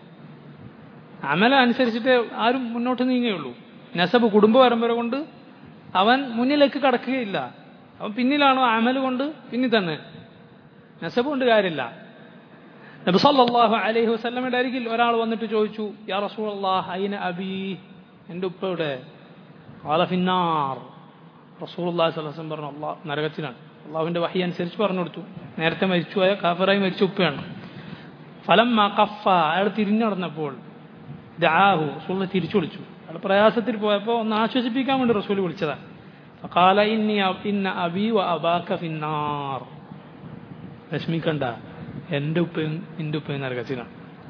അമല അനുസരിച്ചിട്ട് ആരും മുന്നോട്ട് നീങ്ങുകയുള്ളൂ. നസബ് കുടുംബ പരമ്പര കൊണ്ട് അവൻ മുന്നിലേക്ക് കടക്കുകയില്ല. അവൻ പിന്നിലാണോ അമൽ കൊണ്ട് പിന്നിൽ തന്നെ, നസബ് കൊണ്ട് കാര്യമില്ല. നബി സല്ലല്ലാഹു അലൈഹി വസല്ലമയുടെ അരികിൽ ഒരാൾ വന്നിട്ട് ചോദിച്ചു യാ റസൂലല്ലാഹ് അയ്ന അബീ, എൻ്റെ ഉപ്പ എവിടെ? ഖാല ഫിന്നാർ. റസൂലുള്ളാഹി സ്വല്ലല്ലാഹു അലൈഹി വസല്ലം പറഞ്ഞു അല്ലാഹ് നരകത്തിലാണ്. അള്ളാഹുവിന്റെ വഹി അനുസരിച്ച് പറഞ്ഞു കൊടുത്തു, നേരത്തെ മരിച്ചുപോയ കാഫിറായി മരിച്ച ഉപ്പയാണ്. ഫലമ്മ ഖഫ, അയാൾ തിരിഞ്ഞു നടന്നപ്പോൾ ദഅാഹു, റസൂൽ തിരിച്ചു വിളിച്ചു. അയാൾ പ്രയാസത്തിൽ പോയപ്പോൾ ഒന്ന് ആശ്വസിപ്പിക്കാൻ വേണ്ടി റസൂൽ വിളിച്ചതാണ്. ഫഖാല ഇന്നി ഇന്ന അബീ വ അബാക ഫിന്നാർ, വിഷമിക്കണ്ട, എൻ്റെ ഉപ്പയും നിന്റെ ഉപ്പയും നരകത്തിലാണ്.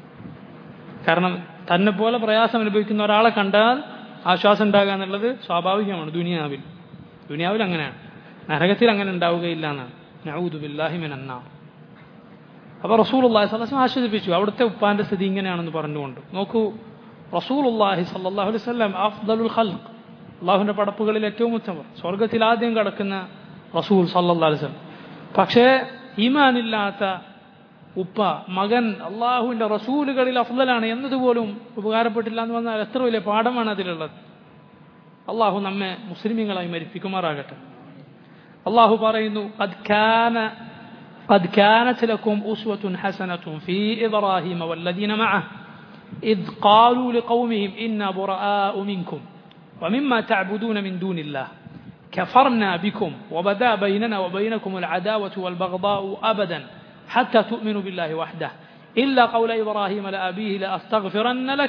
കാരണം തന്നെ പോലെ പ്രയാസം അനുഭവിക്കുന്ന ഒരാളെ കണ്ടാൽ ആശ്വാസം ഉണ്ടാകുക എന്നുള്ളത് സ്വാഭാവികമാണ്. ദുനിയാവിൽ ദുനിയാവിൽ അങ്ങനെയാണ്, നരകത്തിൽ അങ്ങനെ ഉണ്ടാവുകയില്ല എന്നാണ്. നഊദു ബില്ലാഹി മിനന്നാർ. അപ്പോൾ റസൂലുള്ളാഹി സ്വല്ലല്ലാഹു അലൈഹി വസല്ലം ആശ്വസിപ്പിച്ചു, അവിടുത്തെ ഉപ്പാന്റെ സ്ഥിതി ഇങ്ങനെയാണെന്ന് പറഞ്ഞുകൊണ്ട്. നോക്കൂ, റസൂലുള്ളാഹി സ്വല്ലല്ലാഹു അലൈഹി വസല്ലം അഫ്ദലുൽ ഖൽഖ്, അള്ളാഹുവിന്റെ പടപ്പുകളിൽ ഏറ്റവും ഉത്തമർ, സ്വർഗത്തിൽ ആദ്യം കടക്കുന്ന റസൂൽ സ്വല്ലല്ലാഹു അലൈഹി വസല്ലം. പക്ഷേ ഈമാനില്ലാത്ത ഉപ്പ മകൻ അള്ളാഹുവിന്റെ റസൂലുകളിൽ അഫ്ദലാണ് എന്നതുപോലും ഉപകാരപ്പെട്ടില്ല എന്ന് പറഞ്ഞാൽ എത്ര വലിയ പാഠമാണ് അതിലുള്ളത്. അള്ളാഹു നമ്മെ മുസ്ലിമീങ്ങളായി മരിപ്പിക്കുമാറാകട്ടെ. അള്ളാഹു പറയുന്നു ഖദ് കാന ഖദ് കാനത് ലക്കും ഉസ്വത്തുൻ ഹസനത്തുൻ ഫീ ഇബ്രാഹീമ വല്ലദീന മഅഹു ഇദ് ഖാലൂ ലിഖൗമിഹിം ഇന്നാ ബുറാഅു മിൻകും വമിമ്മാ തഅബുദൂന മിൻ ദൂനില്ലാഹ് കഫർനാ ബിക്കും വബദാ ബൈനനാ വബൈനകുമുൽ അദാവതു വൽ ബഗ്ദാഉ അബദൻ حتى تؤمنوا بالله وحده إلا قول إبراهيم لأبيه لأستغفرن لك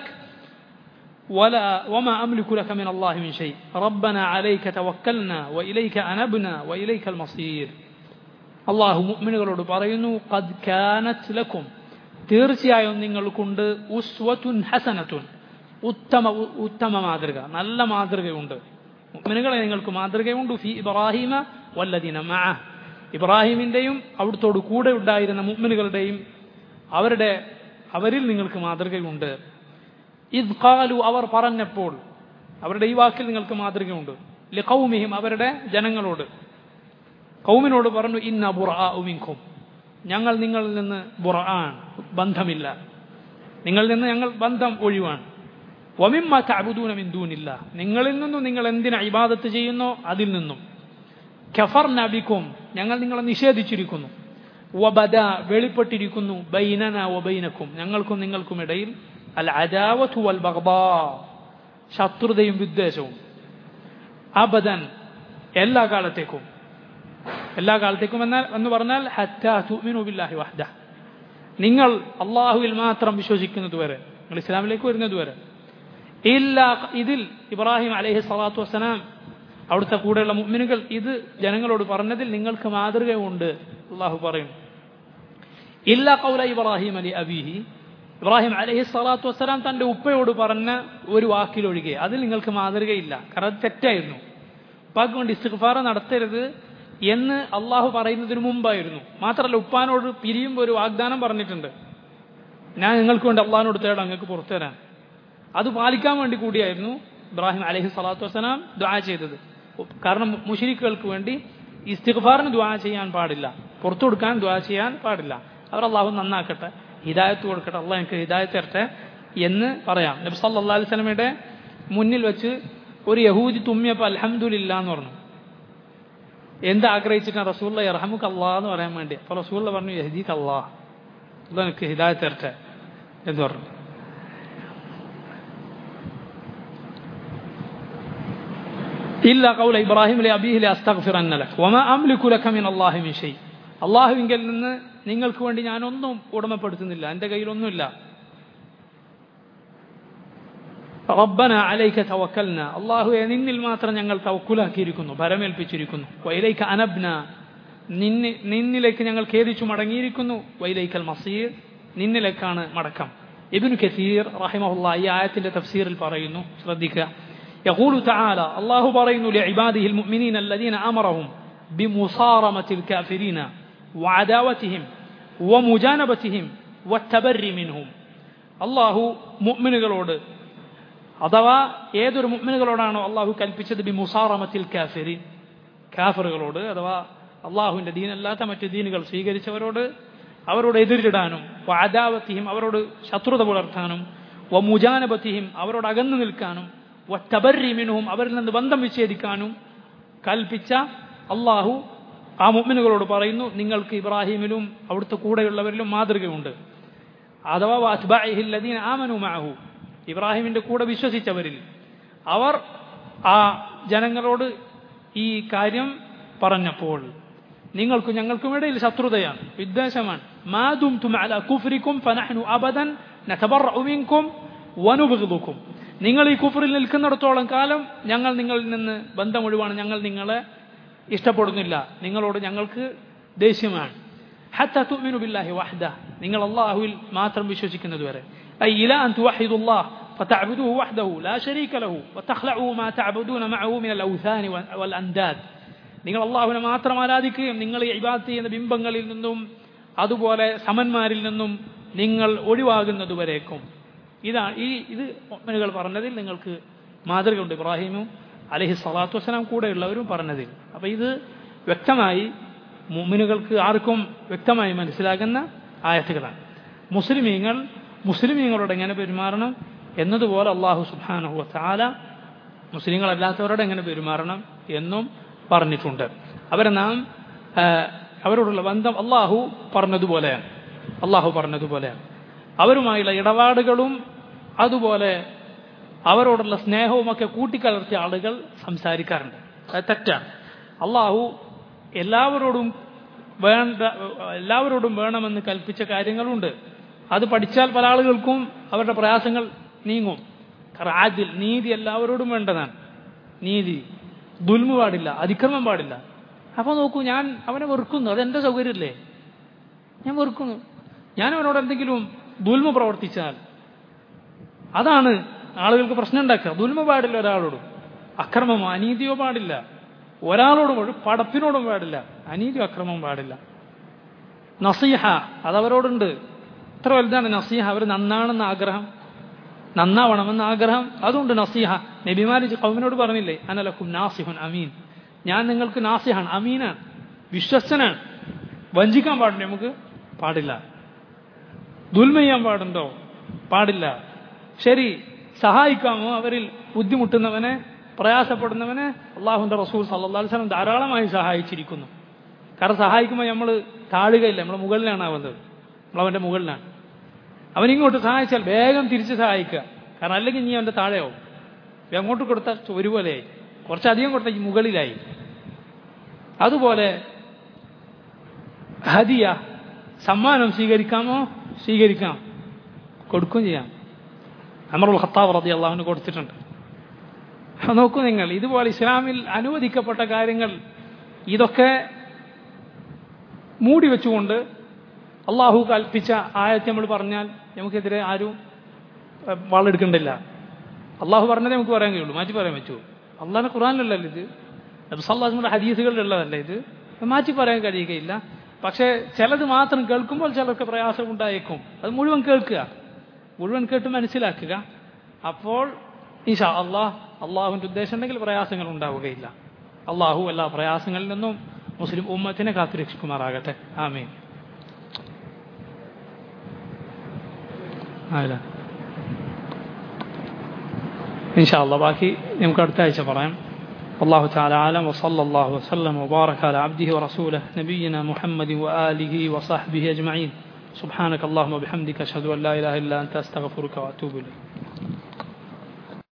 ولا وما أملك لك من الله من شيء ربنا عليك توكلنا وإليك أنبنا وإليك المصير. الله മുഅ്മിനുകളോട് പറയുന്നു قد كانت لكم, തീർച്ചയായും നിങ്ങൾക്കുണ്ട് ഉസ്വത്തുൻ ഹസനത്തുൻ, ഉത്തമ ഉത്തമ മാതൃക, നല്ല മാതൃകയുണ്ട്. മുഅ്മിനുകളെ നിങ്ങൾക്ക് മാതൃകയുണ്ട്. ഫീ ഇബ്രാഹീമ വല്ലദീന മഅഹു, ഇബ്രാഹിമിന്റെയും അവിടുത്തോട് കൂടെ ഉണ്ടായിരുന്ന മുഅ്മിനുകളുടെയും അവരുടെ അവരിൽ നിങ്ങൾക്ക് മാതൃകയുണ്ട്. ഇദ് ഖാലു, അവർ പറഞ്ഞപ്പോൾ, അവരുടെ ഈ വാക്കിൽ നിങ്ങൾക്ക് മാതൃകയുണ്ട്. ലിഖൗമിഹിം, അവരുടെ ജനങ്ങളോട്, ഖൗമിനോട് പറഞ്ഞു ഇന്ന ബുറാഅു മിൻകും, ഞങ്ങൾ നിങ്ങളിൽ നിന്ന് ബുറാഅൻ, ബന്ധമില്ല, നിങ്ങളിൽ നിന്ന് ഞങ്ങൾ ബന്ധം ഒഴിവാണ്. വമിമ്മാ തഅബുദൂന മിൻ ദൂനില്ലാഹ്, നിങ്ങളിൽ നിന്നും നിങ്ങൾ എന്തിനെ ഇബാദത്ത് ചെയ്യുന്നോ അതിൽ നിന്നും. കഫർനാ ബിക്കും, ഞങ്ങൾ നിങ്ങളെ നിഷേധിച്ചിരിക്കുന്നു. വബദാ, വെളിപ്പെട്ടിരിക്കുന്നു. ബൈനനാ വബൈനക്കും, ഞങ്ങൾക്കും നിങ്ങൾക്കും ഇടയിൽ അൽ അദാവതു വൽ ബഗ്ദാ, ശത്രുതയും വിദ്വേഷവും. അബദൻ, എല്ലാ കാലത്തേക്കും. എല്ലാ കാലത്തേക്കും എന്നാൽ എന്ന് പറഞ്ഞാൽ ഹത്താ തുഅ്മിനു ബില്ലാഹി വഹ്ദഹ്, നിങ്ങൾ അള്ളാഹുവിൽ മാത്രം വിശ്വസിക്കുന്നത് വരെ, നിങ്ങൾ ഇസ്ലാമിലേക്ക് വരുന്നത് വരെ. ഇല്ല, ഇതിൽ ഇബ്രാഹിം അലൈഹി സ്വലാത്തു വസ്സലാം അവിടുത്തെ കൂടെയുള്ള മുഅ്മിനുകൾ ഇത് ജനങ്ങളോട് പറഞ്ഞതിൽ നിങ്ങൾക്ക് മാതൃകയുണ്ട്. അള്ളാഹു പറയും ഇല്ല ഖൗല ഇബ്രാഹിം അലി അബീഹി, ഇബ്രാഹിം അലൈഹി സ്വലാത്തു വസ്സലാം തന്റെ ഉപ്പയോട് പറഞ്ഞ ഒരു വാക്കിലൊഴികെ അതിൽ നിങ്ങൾക്ക് മാതൃകയില്ല. കാരണം അത് തെറ്റായിരുന്നു. ഉപ്പാക്ക് കൊണ്ട് ഇസ്തിഗ്ഫാർ നടത്തരുത് എന്ന് അള്ളാഹു പറയുന്നതിന് മുമ്പായിരുന്നു. മാത്രമല്ല ഉപ്പാനോട് പിരിയുമ്പോൾ ഒരു വാഗ്ദാനം പറഞ്ഞിട്ടുണ്ട്, ഞാൻ നിങ്ങൾക്ക് വേണ്ടി അള്ളാഹിനോട് തേടാം, നിങ്ങൾക്ക് പുറത്തു തരാൻ. അത് പാലിക്കാൻ വേണ്ടി കൂടിയായിരുന്നു ഇബ്രാഹിം അലൈഹി സ്വലാത്തു വസ്സലാം ദുആ ചെയ്തത്. കാരണം മുശ്രിക്കുകൾക്ക് വേണ്ടി ഇസ്തിഗ്ഫാറിന് ദുആ ചെയ്യാൻ പാടില്ല, പുറത്തു കൊടുക്കാൻ ദുആ ചെയ്യാൻ പാടില്ല. അവർ അള്ളാഹു നന്നാക്കട്ടെ, ഹിദായത്ത് കൊടുക്കട്ടെ, അള്ളാഹ് എനിക്ക് ഹിദായത്ത് തരട്ടെ എന്ന് പറയാം. നബി സല്ലല്ലാഹു അലൈഹി വസല്ലമയുടെ മുന്നിൽ വെച്ച് ഒരു യഹൂദി തുമ്മിയപ്പോൾ അൽഹംദുലില്ലാ എന്ന് പറഞ്ഞു. എന്താ ആഗ്രഹിച്ചിട്ടാണ്? റസൂലുള്ള യർഹമുക അല്ലാഹ് എന്ന് പറയാൻ വേണ്ടി. അപ്പോൾ റസൂലുള്ള പറഞ്ഞു യഹ്ദീക അല്ലാഹ്, അള്ളാഹ് എനിക്ക് ഹിദായത്ത് തരട്ടെ എന്ന് പറഞ്ഞു. ഇല്ല ഖൗല ഇബ്രാഹിം ലഅബീഹി ലഅസ്തഗ്ഫിറന്ന ലക വമാ അംലികു ലക മിനല്ലാഹി മിൻ ഷൈ. അല്ലാഹുവിങ്കൽ നിന്ന് നിങ്ങൾക്ക് വേണ്ടി ഞാനൊന്നും ഉടമപ്പെടുത്തുന്നില്ല, എൻ്റെ കയ്യിലൊന്നുമില്ല. റബ്ബന അലൈക തവക്കൽന, അല്ലാഹുവേ നിന്നിൽ മാത്രം ഞങ്ങൾ തവക്കുലാക്കിയിരിക്കുന്നു, ഭരമേൽപ്പിച്ചിരിക്കുന്നു. വഇലൈക അനബ്ന, നിന്നി നിന്നിലേക്ക് ഞങ്ങൾ ഖേദിച്ചു മടങ്ങിയിരിക്കുന്നു. വഇലൈക്കൽ മസീർ, നിന്നിലേക്കാണ് മടക്കം. ഇബ്നു കസീർ റഹിമഹുല്ലാഹ് ഈ ആയത്തിന്റെ തഫ്സീറിൽ പറയുന്നു, ശ്രദ്ധിക്കുക. യഖൂലു തആല, അല്ലാഹു പറയുന്നു ലിഇബാദിഹിൽ മുഅ്മിനീന അല്ലദീന അമറഹും ബിമുസാറമത്തിൽ കാഫിരീന വഅദാവതിഹിം വമുജാനബതിഹിം വത്തബറി മിൻഹും. അല്ലാഹു മുഅ്മിനുകളോട് അഥവാ ഏതൊരു മുഅ്മിനുകളോടാണോ അല്ലാഹു കൽപ്പിച്ചത് ബിമുസാറമത്തിൽ കാഫിരീൻ, കാഫിറുകളോട് അഥവാ അള്ളാഹുവിന്റെ ദീനല്ലാത്ത മറ്റു ദീനുകൾ സ്വീകരിച്ചവരോട് അവരോട് എതിരിടാനും, വഅദാവതിഹിം അവരോട് ശത്രുത പുലർത്താനും, വമുജാനബതിഹിം അവരോട് അകന്നു നിൽക്കാനും, വത്തബറി മിൻഹും അവരിൽ നിന്ന് ബന്ധം വിച്ഛേദിക്കാനും കൽപ്പിച്ച അള്ളാഹു ആ മുഅ്മിനുകളോട് പറയുന്നു, നിങ്ങൾക്ക് ഇബ്രാഹിമിലും അവിടുത്തെ കൂടെയുള്ളവരിലും മാതൃകയുണ്ട്. അഥവാ വഅത്ബഅഇഹി അല്ലദീന ആമനൂ മഅഹു, ഇബ്രാഹിമിന്റെ കൂടെ വിശ്വസിച്ചവരിൽ അവർ ആ ജനങ്ങളോട് ഈ കാര്യം പറഞ്ഞപ്പോൾ നിങ്ങൾക്കും ഞങ്ങൾക്കും ഇടയിൽ ശത്രുതയാണ്, വിദ്വേഷമാണ്. മാ ദുംതും അലാ കുഫ്രിക്കും ഫനഹ്നു അബദൻ നതബറഉ മിൻകും വനുബ്ഗിദുക്കും. നിങ്ങൾ ഈ കുഫറിൽ നിൽക്കുന്നിടത്തോളം കാലം ഞങ്ങൾ നിങ്ങളിൽ നിന്ന് ബന്ധമൊഴിവാണ്, ഞങ്ങൾ നിങ്ങളെ ഇഷ്ടപ്പെടുന്നില്ല, നിങ്ങളോട് ഞങ്ങൾക്ക് ദേഷ്യമാണ്. ഹത്താ തുഅ്മിനു ബില്ലാഹി വഹ്ദഹ, നിങ്ങൾ അല്ലാഹുവിൽ മാത്രം വിശ്വസിക്കുന്നതുവരെ. ഐ ഇലാ അൻ തുവഹിദുല്ലാഹ് ഫതഅബ്ദുഹു വഹ്ദഹു ലാ ശരീക ലഹു വതഖ്ലഉ മാ തഅബ്ദൂന മഅഹു മിനൽ ഔസാനി വൽ അൻദാദ്. നിങ്ങൾ അല്ലാഹുവിനെ മാത്രം ആരാധിക്കുകയും നിങ്ങൾ ഇബാദത്ത് ചെയ്യുന്ന ബിംബങ്ങളിൽ നിന്നും അതുപോലെ സമന്മാരിൽ നിന്നും നിങ്ങൾ ഒഴിവാകുന്നതുവരേക്കും. ഇതാണ് ഈ ഇത് മുഅ്മിനുകൾ പറഞ്ഞതിൽ നിങ്ങൾക്ക് മാതൃകയുണ്ട്, ഇബ്രാഹിമും അലൈഹി സ്വലാത്തു വസ്സലാം കൂടെയുള്ളവരും പറഞ്ഞതിൽ. അപ്പോൾ ഇത് വ്യക്തമായി മുഅ്മിനുകൾക്ക് ആർക്കും വ്യക്തമായി മനസ്സിലാകുന്ന ആയത്തുകളാണ്. മുസ്ലിമീങ്ങൾ മുസ്ലിമീങ്ങളോട് എങ്ങനെ പെരുമാറണം എന്നതുപോലെ അല്ലാഹു സുബ്ഹാനഹു വ തആല മുസ്ലിങ്ങളല്ലാത്തവരോട് എങ്ങനെ പെരുമാറണം എന്നും പറഞ്ഞിട്ടുണ്ട്. അവരെ നാം അവരോടുള്ള ബന്ധം അല്ലാഹു പറഞ്ഞതുപോലെയാണ് അല്ലാഹു പറഞ്ഞതുപോലെയാണ് അവരുമായുള്ള ഇടപാടുകളും അതുപോലെ അവരോടുള്ള സ്നേഹവുമൊക്കെ കൂട്ടിക്കലർത്തിയ ആളുകൾ സംസാരിക്കാറുണ്ട്. അത് തെറ്റാണ്. അല്ലാഹു എല്ലാവരോടും വേണ്ട എല്ലാവരോടും വേണമെന്ന് കൽപ്പിച്ച കാര്യങ്ങളുണ്ട്. അത് പഠിച്ചാൽ പല ആളുകൾക്കും അവരുടെ പ്രയാസങ്ങൾ നീങ്ങും. കാരണം ആദിൽ, നീതി എല്ലാവരോടും വേണ്ടതാണ്. നീതി, ദുൽമ പാടില്ല, അതിക്രമം പാടില്ല. അപ്പോൾ നോക്കൂ, ഞാൻ അവനെ വെറുക്കുന്നു, അതെന്റെ സൗകര്യമല്ലേ, ഞാൻ വെറുക്കുന്നു. ഞാൻ അവനോട് എന്തെങ്കിലും ദുൽമ പ്രവർത്തിച്ചാൽ അതാണ് ആളുകൾക്ക് പ്രശ്നം ഉണ്ടാക്കുക. ദുൽമ പാടില്ല ഒരാളോടും, അക്രമമോ അനീതിയോ പാടില്ല ഒരാളോടും, പടപ്പിനോടും പാടില്ല, അനീതിയോ അക്രമവും പാടില്ല. നസീഹ അതവരോടുണ്ട്. എത്ര വലുതാണ് നസീഹ. അവർ നന്നാണെന്ന ആഗ്രഹം, നന്നാവണമെന്ന ആഗ്രഹം, അതുകൊണ്ട് നസീഹ. നബിമാര് ഖൗമിനോട് പറഞ്ഞില്ലേ, അനലക്കും നാസിഹുൻ അമീൻ, ഞാൻ നിങ്ങൾക്ക് നാസിഹാണ്, അമീനാണ്, വിശ്വസ്തനാണ്. വഞ്ചിക്കാൻ പാടില്ല, നമുക്ക് പാടില്ല. ദുൽമ ചെയ്യാൻ പാടുണ്ടോ? പാടില്ല. ശരി, സഹായിക്കാമോ? അവരിൽ ബുദ്ധിമുട്ടുന്നവനെ, പ്രയാസപ്പെടുന്നവനെ അള്ളാഹുവിന്റെ റസൂൽ സല്ലല്ലാഹു അലൈഹി വസല്ലം ധാരാളമായി സഹായിച്ചിരിക്കുന്നു. കാരണം സഹായിക്കുമ്പോൾ നമ്മൾ താഴുകയില്ല, നമ്മൾ മുകളിലാണ് ആവുന്നത്, നമ്മളവന്റെ മുകളിലാണ്. അവനിങ്ങോട്ട് സഹായിച്ചാൽ വേഗം തിരിച്ച് സഹായിക്കുക. കാരണം അല്ലെങ്കിൽ നീ അവന്റെ താഴെയാവും. അങ്ങോട്ട് കൊടുത്താൽ ഒരുപോലെയായി, കുറച്ചധികം കൊടുത്താൽ മുകളിലായി. അതുപോലെ ഹദിയ, സമ്മാനം സ്വീകരിക്കാമോ? സ്വീകരിക്കാം, കൊടുക്കുകയും ചെയ്യാം. ഉമറുൽ ഖത്താബ് റളിയല്ലാഹു അൻഹു കൊടുത്തിട്ടുണ്ട്. നോക്കൂ നിങ്ങൾ, ഇതുപോലെ ഇസ്ലാമിൽ അനുവദിക്കപ്പെട്ട കാര്യങ്ങൾ ഇതൊക്കെ മൂടി വെച്ചുകൊണ്ട് അള്ളാഹു കൽപ്പിച്ച ആയത്ത് നമ്മൾ പറഞ്ഞാൽ നമുക്കെതിരെ ആരും വാളെടുക്കണ്ടില്ല. അള്ളാഹു പറഞ്ഞതേ നമുക്ക് പറയാൻ കഴിയുള്ളൂ, മാറ്റി പറയാൻ പറ്റുമോ? അള്ളാഹിന്റെ ഖുർആനിലല്ലല്ലോ ഇത്, നബി സല്ലല്ലാഹു അലൈഹി വസല്ലം ഹദീസുകളിലുള്ളതല്ലേ ഇത്, മാറ്റി പറയാൻ കഴിയുകയില്ല. പക്ഷേ ചിലത് മാത്രം കേൾക്കുമ്പോൾ ചിലർക്ക് പ്രയാസം ഉണ്ടായേക്കും. അത് മുഴുവൻ കേൾക്കുക, മുഴുവൻ കേട്ട് മനസ്സിലാക്കുക. അപ്പോൾ ഇൻഷാ അള്ളാഹ് അള്ളാഹുവിന്റെ ഉദ്ദേശം ഉണ്ടെങ്കിൽ പ്രയാസങ്ങൾ ഉണ്ടാവുകയില്ല. അള്ളാഹു എല്ലാ പ്രയാസങ്ങളിൽ നിന്നും മുസ്ലിം ഉമ്മത്തിനെ കാത്തുരക്ഷിക്കുമാറാകട്ടെ. ആമീൻ. ആയില്ല, ഇൻഷാ അള്ളാഹ് ബാക്കി നമുക്ക് അടുത്ത ആഴ്ച പറയാം. والله تعالى أعلم وصلى الله وسلم وبارك على عبده ورسوله نبينا محمد وآله وصحبه أجمعين. سبحانك اللهم وبحمدك أشهد أن لا إله إلا أنت أستغفرك وأتوب إليك.